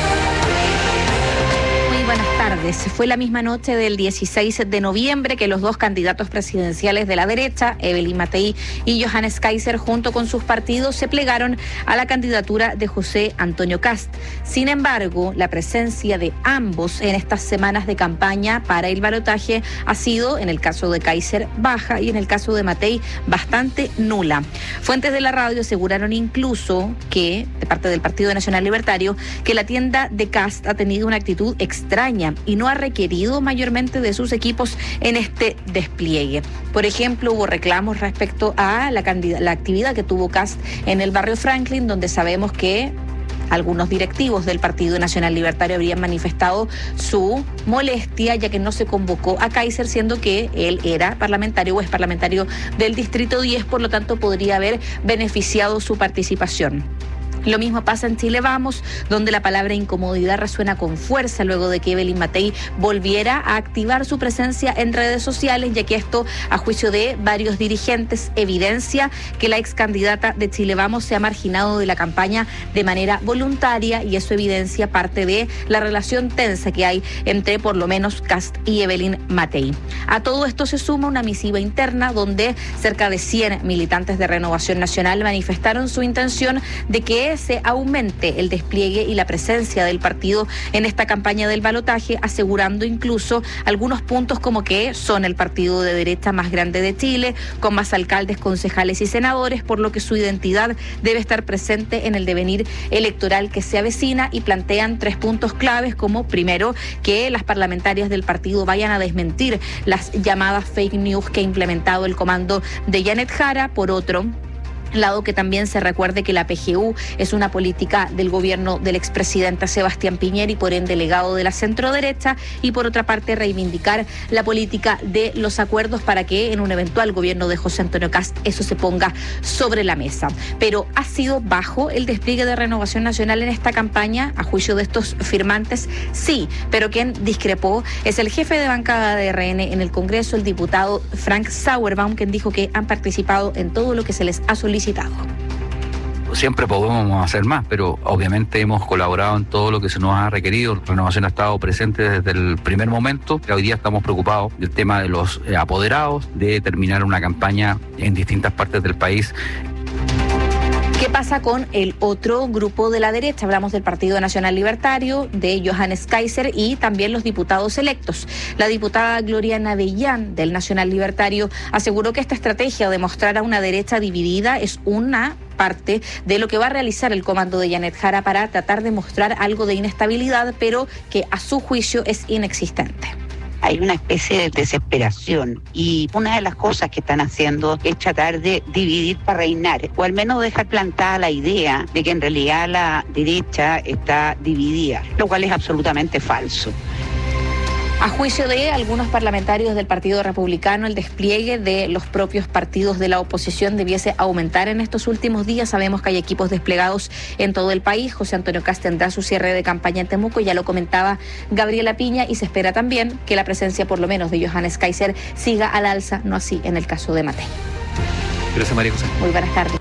Buenas tardes. Fue la misma noche del 16 de noviembre que los 2 candidatos presidenciales de la derecha, Evelyn Matei y Johannes Kaiser, junto con sus partidos, se plegaron a la candidatura de José Antonio Kast. Sin embargo, la presencia de ambos en estas semanas de campaña para el balotaje ha sido, en el caso de Kaiser, baja y en el caso de Matei, bastante nula. Fuentes de la radio aseguraron incluso que, de parte del Partido Nacional Libertario, que la tienda de Kast ha tenido una actitud extraña y no ha requerido mayormente de sus equipos en este despliegue. Por ejemplo, hubo reclamos respecto a la actividad que tuvo Kast en el barrio Franklin, donde sabemos que algunos directivos del Partido Nacional Libertario habrían manifestado su molestia, ya que no se convocó a Kaiser, siendo que él era parlamentario o es parlamentario del Distrito 10, por lo tanto podría haber beneficiado su participación. Lo mismo pasa en Chile Vamos, donde la palabra incomodidad resuena con fuerza luego de que Evelyn Matei volviera a activar su presencia en redes sociales, ya que esto, a juicio de varios dirigentes, evidencia que la ex candidata de Chile Vamos se ha marginado de la campaña de manera voluntaria, y eso evidencia parte de la relación tensa que hay entre por lo menos Kast y Evelyn Matei. A todo esto se suma una misiva interna donde cerca de 100 militantes de Renovación Nacional manifestaron su intención de que que se aumente el despliegue y la presencia del partido en esta campaña del balotaje, asegurando incluso algunos puntos como que son el partido de derecha más grande de Chile, con más alcaldes, concejales y senadores, por lo que su identidad debe estar presente en el devenir electoral que se avecina, y plantean 3 puntos claves, como primero, que las parlamentarias del partido vayan a desmentir las llamadas fake news que ha implementado el comando de Janet Jara. Por otro lado, que también se recuerde que la PGU es una política del gobierno del expresidente Sebastián Piñera y por ende legado de la centroderecha, y por otra parte reivindicar la política de los acuerdos para que en un eventual gobierno de José Antonio Kast eso se ponga sobre la mesa. Pero ha sido bajo el despliegue de Renovación Nacional en esta campaña, a juicio de estos firmantes, sí, pero quien discrepó es el jefe de bancada de RN en el Congreso, el diputado Frank Sauerbaum, quien dijo que han participado en todo lo que se les ha solicitado. Siempre podemos hacer más, pero obviamente hemos colaborado en todo lo que se nos ha requerido. Renovación ha estado presente desde el primer momento. Hoy día estamos preocupados del tema de los apoderados, de terminar una campaña en distintas partes del país. ¿Qué pasa con el otro grupo de la derecha? Hablamos del Partido Nacional Libertario, de Johannes Kaiser y también los diputados electos. La diputada Gloria Navellán del Nacional Libertario aseguró que esta estrategia de mostrar a una derecha dividida es una parte de lo que va a realizar el comando de Janet Jara para tratar de mostrar algo de inestabilidad, pero que a su juicio es inexistente. Hay una especie de desesperación y una de las cosas que están haciendo es tratar de dividir para reinar, o al menos dejar plantada la idea de que en realidad la derecha está dividida, lo cual es absolutamente falso. A juicio de algunos parlamentarios del Partido Republicano, el despliegue de los propios partidos de la oposición debiese aumentar en estos últimos días. Sabemos que hay equipos desplegados en todo el país. José Antonio Kast tendrá su cierre de campaña en Temuco, ya lo comentaba Gabriela Piña, y se espera también que la presencia por lo menos de Johannes Kaiser siga al alza, no así en el caso de Matei. Gracias, María José. Muy buenas tardes.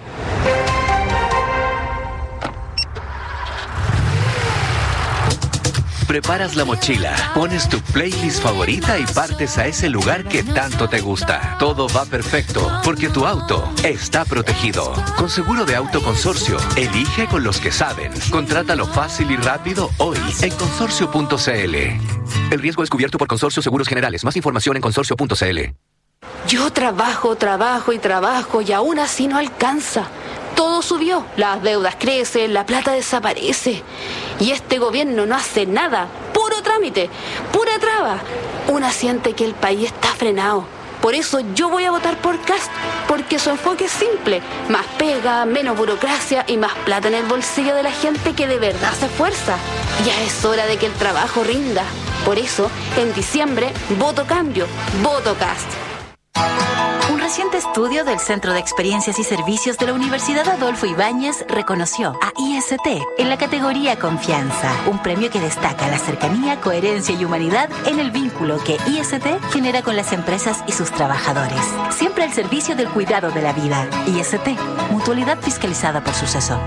Preparas la mochila, pones tu playlist favorita y partes a ese lugar que tanto te gusta. Todo va perfecto porque tu auto está protegido. Con Seguro de Auto Consorcio, elige con los que saben. Contrátalo fácil y rápido hoy en consorcio.cl. El riesgo es cubierto por Consorcio Seguros Generales. Más información en consorcio.cl. Yo trabajo y aún así no alcanza. Todo subió, las deudas crecen, la plata desaparece. Y este gobierno no hace nada. Puro trámite, pura traba. Una siente que el país está frenado. Por eso yo voy a votar por Kast, porque su enfoque es simple. Más pega, menos burocracia y más plata en el bolsillo de la gente que de verdad se esfuerza. Ya es hora de que el trabajo rinda. Por eso, en diciembre, voto cambio, voto Kast. Un reciente estudio del Centro de Experiencias y Servicios de la Universidad Adolfo Ibáñez reconoció a IST en la categoría Confianza, un premio que destaca la cercanía, coherencia y humanidad en el vínculo que IST genera con las empresas y sus trabajadores. Siempre al servicio del cuidado de la vida. IST, mutualidad fiscalizada por Suceso.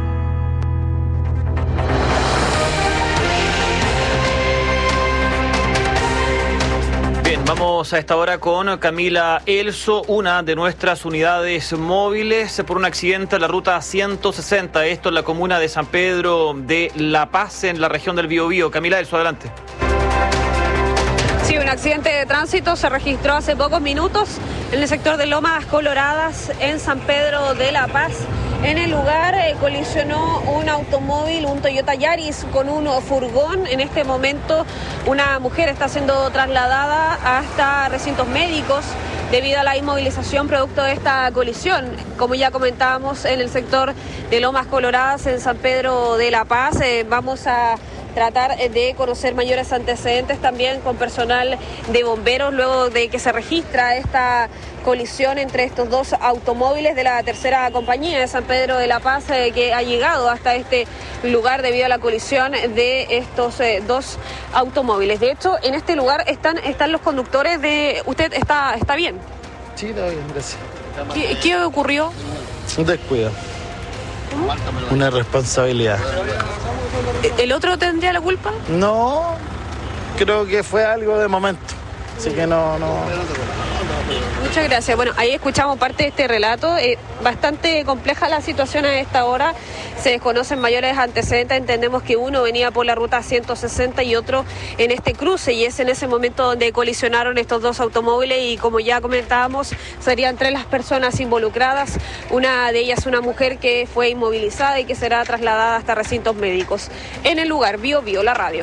Vamos a esta hora con Camila Elso, una de nuestras unidades móviles por un accidente en la ruta 160, esto en la comuna de San Pedro de La Paz, en la región del Biobío. Camila Elso, adelante. Sí, un accidente de tránsito se registró hace pocos minutos en el sector de Lomas Coloradas, en San Pedro de La Paz. En el lugar colisionó un automóvil, un Toyota Yaris, con un furgón. En este momento una mujer está siendo trasladada hasta recintos médicos debido a la inmovilización producto de esta colisión. Como ya comentábamos, en el sector de Lomas Coloradas, en San Pedro de La Paz, vamos a tratar de conocer mayores antecedentes también con personal de bomberos luego de que se registra esta colisión entre estos dos automóviles de la tercera compañía de San Pedro de La Paz que ha llegado hasta este lugar debido a la colisión de estos dos automóviles. De hecho, en este lugar están los conductores de... ¿Usted está bien? Sí, está bien, gracias. ¿Qué ocurrió? Un descuido. Una irresponsabilidad. ¿El otro tendría la culpa? No, creo que fue algo de momento. Así que no. Muchas gracias. Bueno, ahí escuchamos parte de este relato. Bastante compleja la situación a esta hora. Se desconocen mayores antecedentes. Entendemos que uno venía por la ruta 160 y otro en este cruce. Y es en ese momento donde colisionaron estos dos automóviles. Y como ya comentábamos, serían 3 las personas involucradas. Una de ellas una mujer que fue inmovilizada y que será trasladada hasta recintos médicos. En el lugar, Bio, la radio.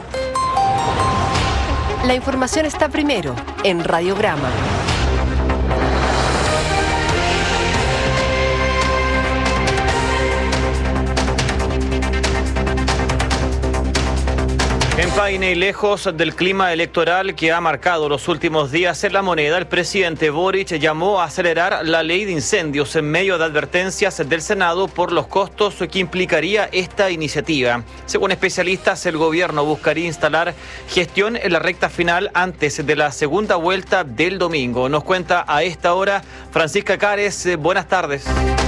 La información está primero en Radiograma. En Paine y lejos del clima electoral que ha marcado los últimos días en La Moneda, el presidente Boric llamó a acelerar la ley de incendios en medio de advertencias del Senado por los costos que implicaría esta iniciativa. Según especialistas, el gobierno buscaría instalar gestión en la recta final antes de la segunda vuelta del domingo. Nos cuenta a esta hora Francisca Cares. Buenas tardes.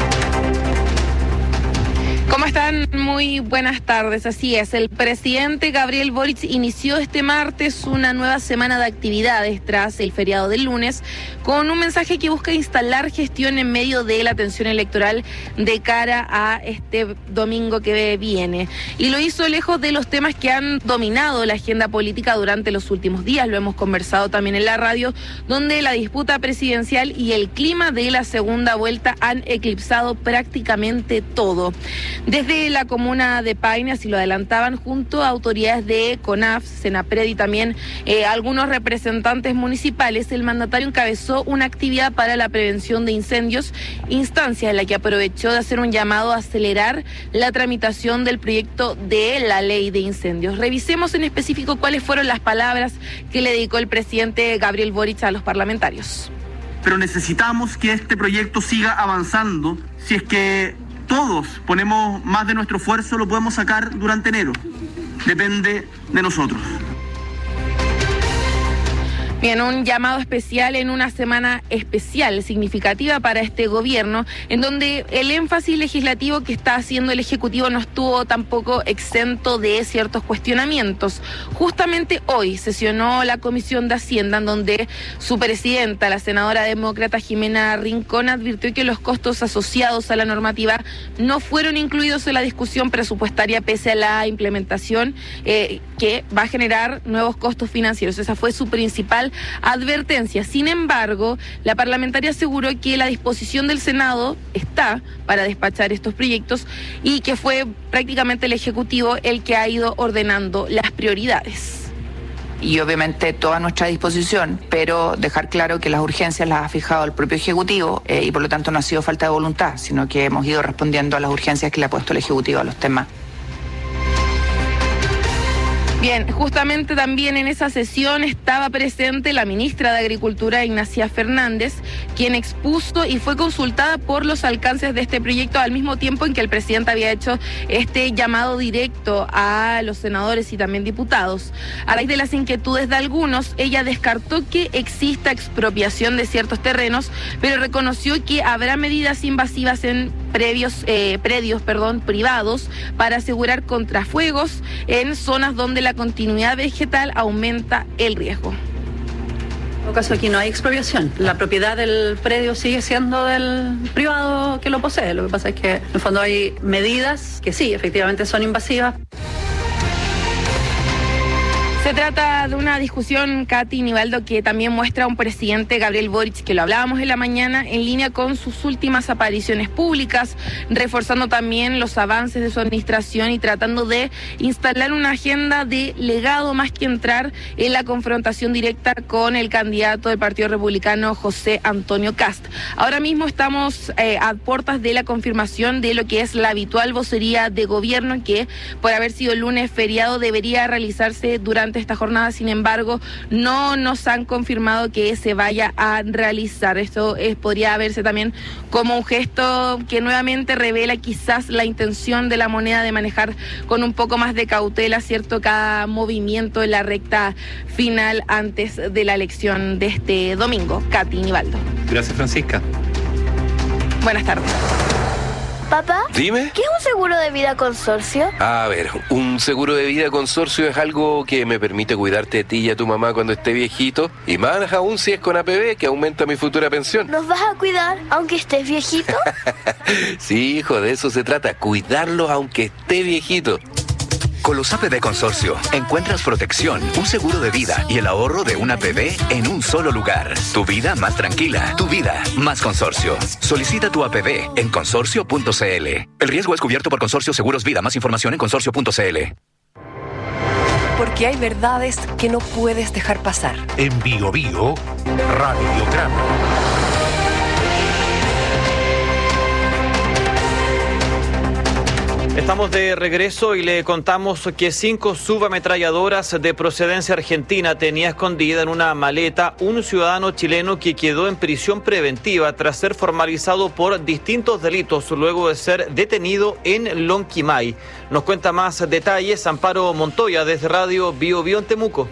¿Cómo están? Muy buenas tardes. Así es, el presidente Gabriel Boric inició este martes una nueva semana de actividades tras el feriado del lunes con un mensaje que busca instalar gestión en medio de la tensión electoral de cara a este domingo que viene. Y lo hizo lejos de los temas que han dominado la agenda política durante los últimos días. Lo hemos conversado también en la radio, donde la disputa presidencial y el clima de la segunda vuelta han eclipsado prácticamente todo. Desde la comuna de Paine, así lo adelantaban, junto a autoridades de CONAF, Senapred y también algunos representantes municipales, el mandatario encabezó una actividad para la prevención de incendios, instancia en la que aprovechó de hacer un llamado a acelerar la tramitación del proyecto de la ley de incendios. Revisemos en específico cuáles fueron las palabras que le dedicó el presidente Gabriel Boric a los parlamentarios. Pero necesitamos que este proyecto siga avanzando. Si es que todos ponemos más de nuestro esfuerzo, lo podemos sacar durante enero. Depende de nosotros. Bien, un llamado especial en una semana especial, significativa para este gobierno, en donde el énfasis legislativo que está haciendo el Ejecutivo no estuvo tampoco exento de ciertos cuestionamientos. Justamente hoy sesionó la Comisión de Hacienda, en donde su presidenta, la senadora demócrata Jimena Rincón, advirtió que los costos asociados a la normativa no fueron incluidos en la discusión presupuestaria pese a la implementación que va a generar nuevos costos financieros. Esa fue su principal advertencia. Sin embargo, la parlamentaria aseguró que la disposición del Senado está para despachar estos proyectos y que fue prácticamente el Ejecutivo el que ha ido ordenando las prioridades. Y obviamente toda nuestra disposición, pero dejar claro que las urgencias las ha fijado el propio Ejecutivo y por lo tanto no ha sido falta de voluntad, sino que hemos ido respondiendo a las urgencias que le ha puesto el Ejecutivo a los temas. Bien, justamente también en esa sesión estaba presente la ministra de Agricultura, Ignacia Fernández, quien expuso y fue consultada por los alcances de este proyecto al mismo tiempo en que el presidente había hecho este llamado directo a los senadores y también diputados. A raíz de las inquietudes de algunos, ella descartó que expropiación de ciertos terrenos, pero reconoció que habrá medidas invasivas en predios privados para asegurar contrafuegos en zonas donde la continuidad vegetal aumenta el riesgo. En todo caso, aquí no hay expropiación. La propiedad del predio sigue siendo del privado que lo posee. Lo que pasa es que en el fondo hay medidas que sí, efectivamente son invasivas. Se trata de una discusión, Katy Nivaldo, que también muestra a un presidente, Gabriel Boric, que lo hablábamos en la mañana, en línea con sus últimas apariciones públicas, reforzando también los avances de su administración y tratando de instalar una agenda de legado más que entrar en la confrontación directa con el candidato del Partido Republicano, José Antonio Kast. Ahora mismo estamos a puertas de la confirmación de lo que es la habitual vocería de gobierno, que por haber sido el lunes feriado debería realizarse durante esta jornada. Sin embargo, no nos han confirmado que se vaya a realizar. Esto podría verse también como un gesto que nuevamente revela quizás la intención de la moneda de manejar con un poco más de cautela, ¿cierto?, cada movimiento en la recta final antes de la elección de este domingo. Katy Nivaldo. Gracias, Francisca. Buenas tardes. Papá, Dime. ¿qué es un seguro de vida consorcio? A ver, un seguro de vida consorcio es algo que me permite cuidarte de ti y a tu mamá cuando esté viejito, y más aún si es con APB, que aumenta mi futura pensión. ¿Nos vas a cuidar aunque estés viejito? Sí, hijo, de eso se trata, cuidarlos aunque esté viejito. Con los APB Consorcio encuentras protección, un seguro de vida y el ahorro de un APB en un solo lugar. Tu vida más tranquila, tu vida más consorcio. Solicita tu APB en consorcio.cl. El riesgo es cubierto por Consorcio Seguros Vida. Más información en consorcio.cl. Porque hay verdades que no puedes dejar pasar. En Bio Bio, Radiograma. Estamos de regreso y le contamos que 5 subametralladoras de procedencia argentina tenía escondida en una maleta un ciudadano chileno que quedó en prisión preventiva tras ser formalizado por distintos delitos luego de ser detenido en Lonquimay. Nos cuenta más detalles Amparo Montoya desde Radio Bio Bio en Temuco.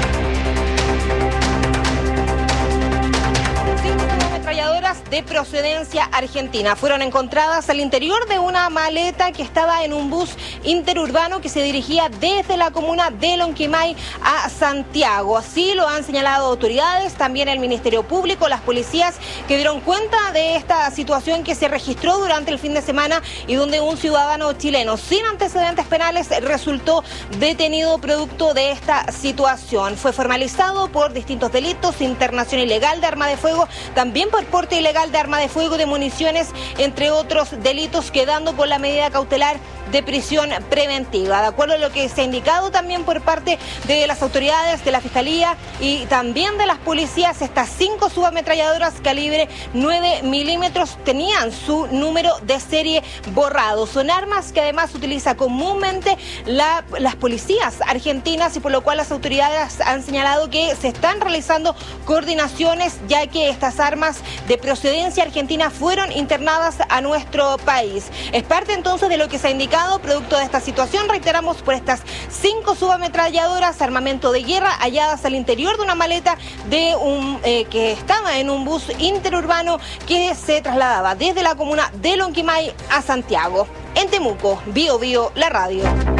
De procedencia argentina fueron encontradas al interior de una maleta que estaba en un bus interurbano que se dirigía desde la comuna de Lonquimay a Santiago. Así lo han señalado autoridades, también el Ministerio Público, las policías que dieron cuenta de esta situación que se registró durante el fin de semana y donde un ciudadano chileno sin antecedentes penales resultó detenido producto de esta situación. Fue formalizado por distintos delitos, internación ilegal de arma de fuego, también por porte ilegal de arma de fuego, de municiones, entre otros delitos, quedando con la medida cautelar de prisión preventiva. De acuerdo a lo que se ha indicado también por parte de las autoridades, de la Fiscalía y también de las policías, estas 5 subametralladoras calibre 9 milímetros tenían su número de serie borrado. Son armas que además utiliza comúnmente las policías argentinas y por lo cual las autoridades han señalado que se están realizando coordinaciones ya que estas armas de procedencia argentina fueron internadas a nuestro país. Es parte entonces de lo que se ha indicado producto de esta situación, reiteramos, por estas 5 subametralladoras, armamento de guerra halladas al interior de una maleta de que estaba en un bus interurbano que se trasladaba desde la comuna de Lonquimay a Santiago. En Temuco, Bio Bio, la radio.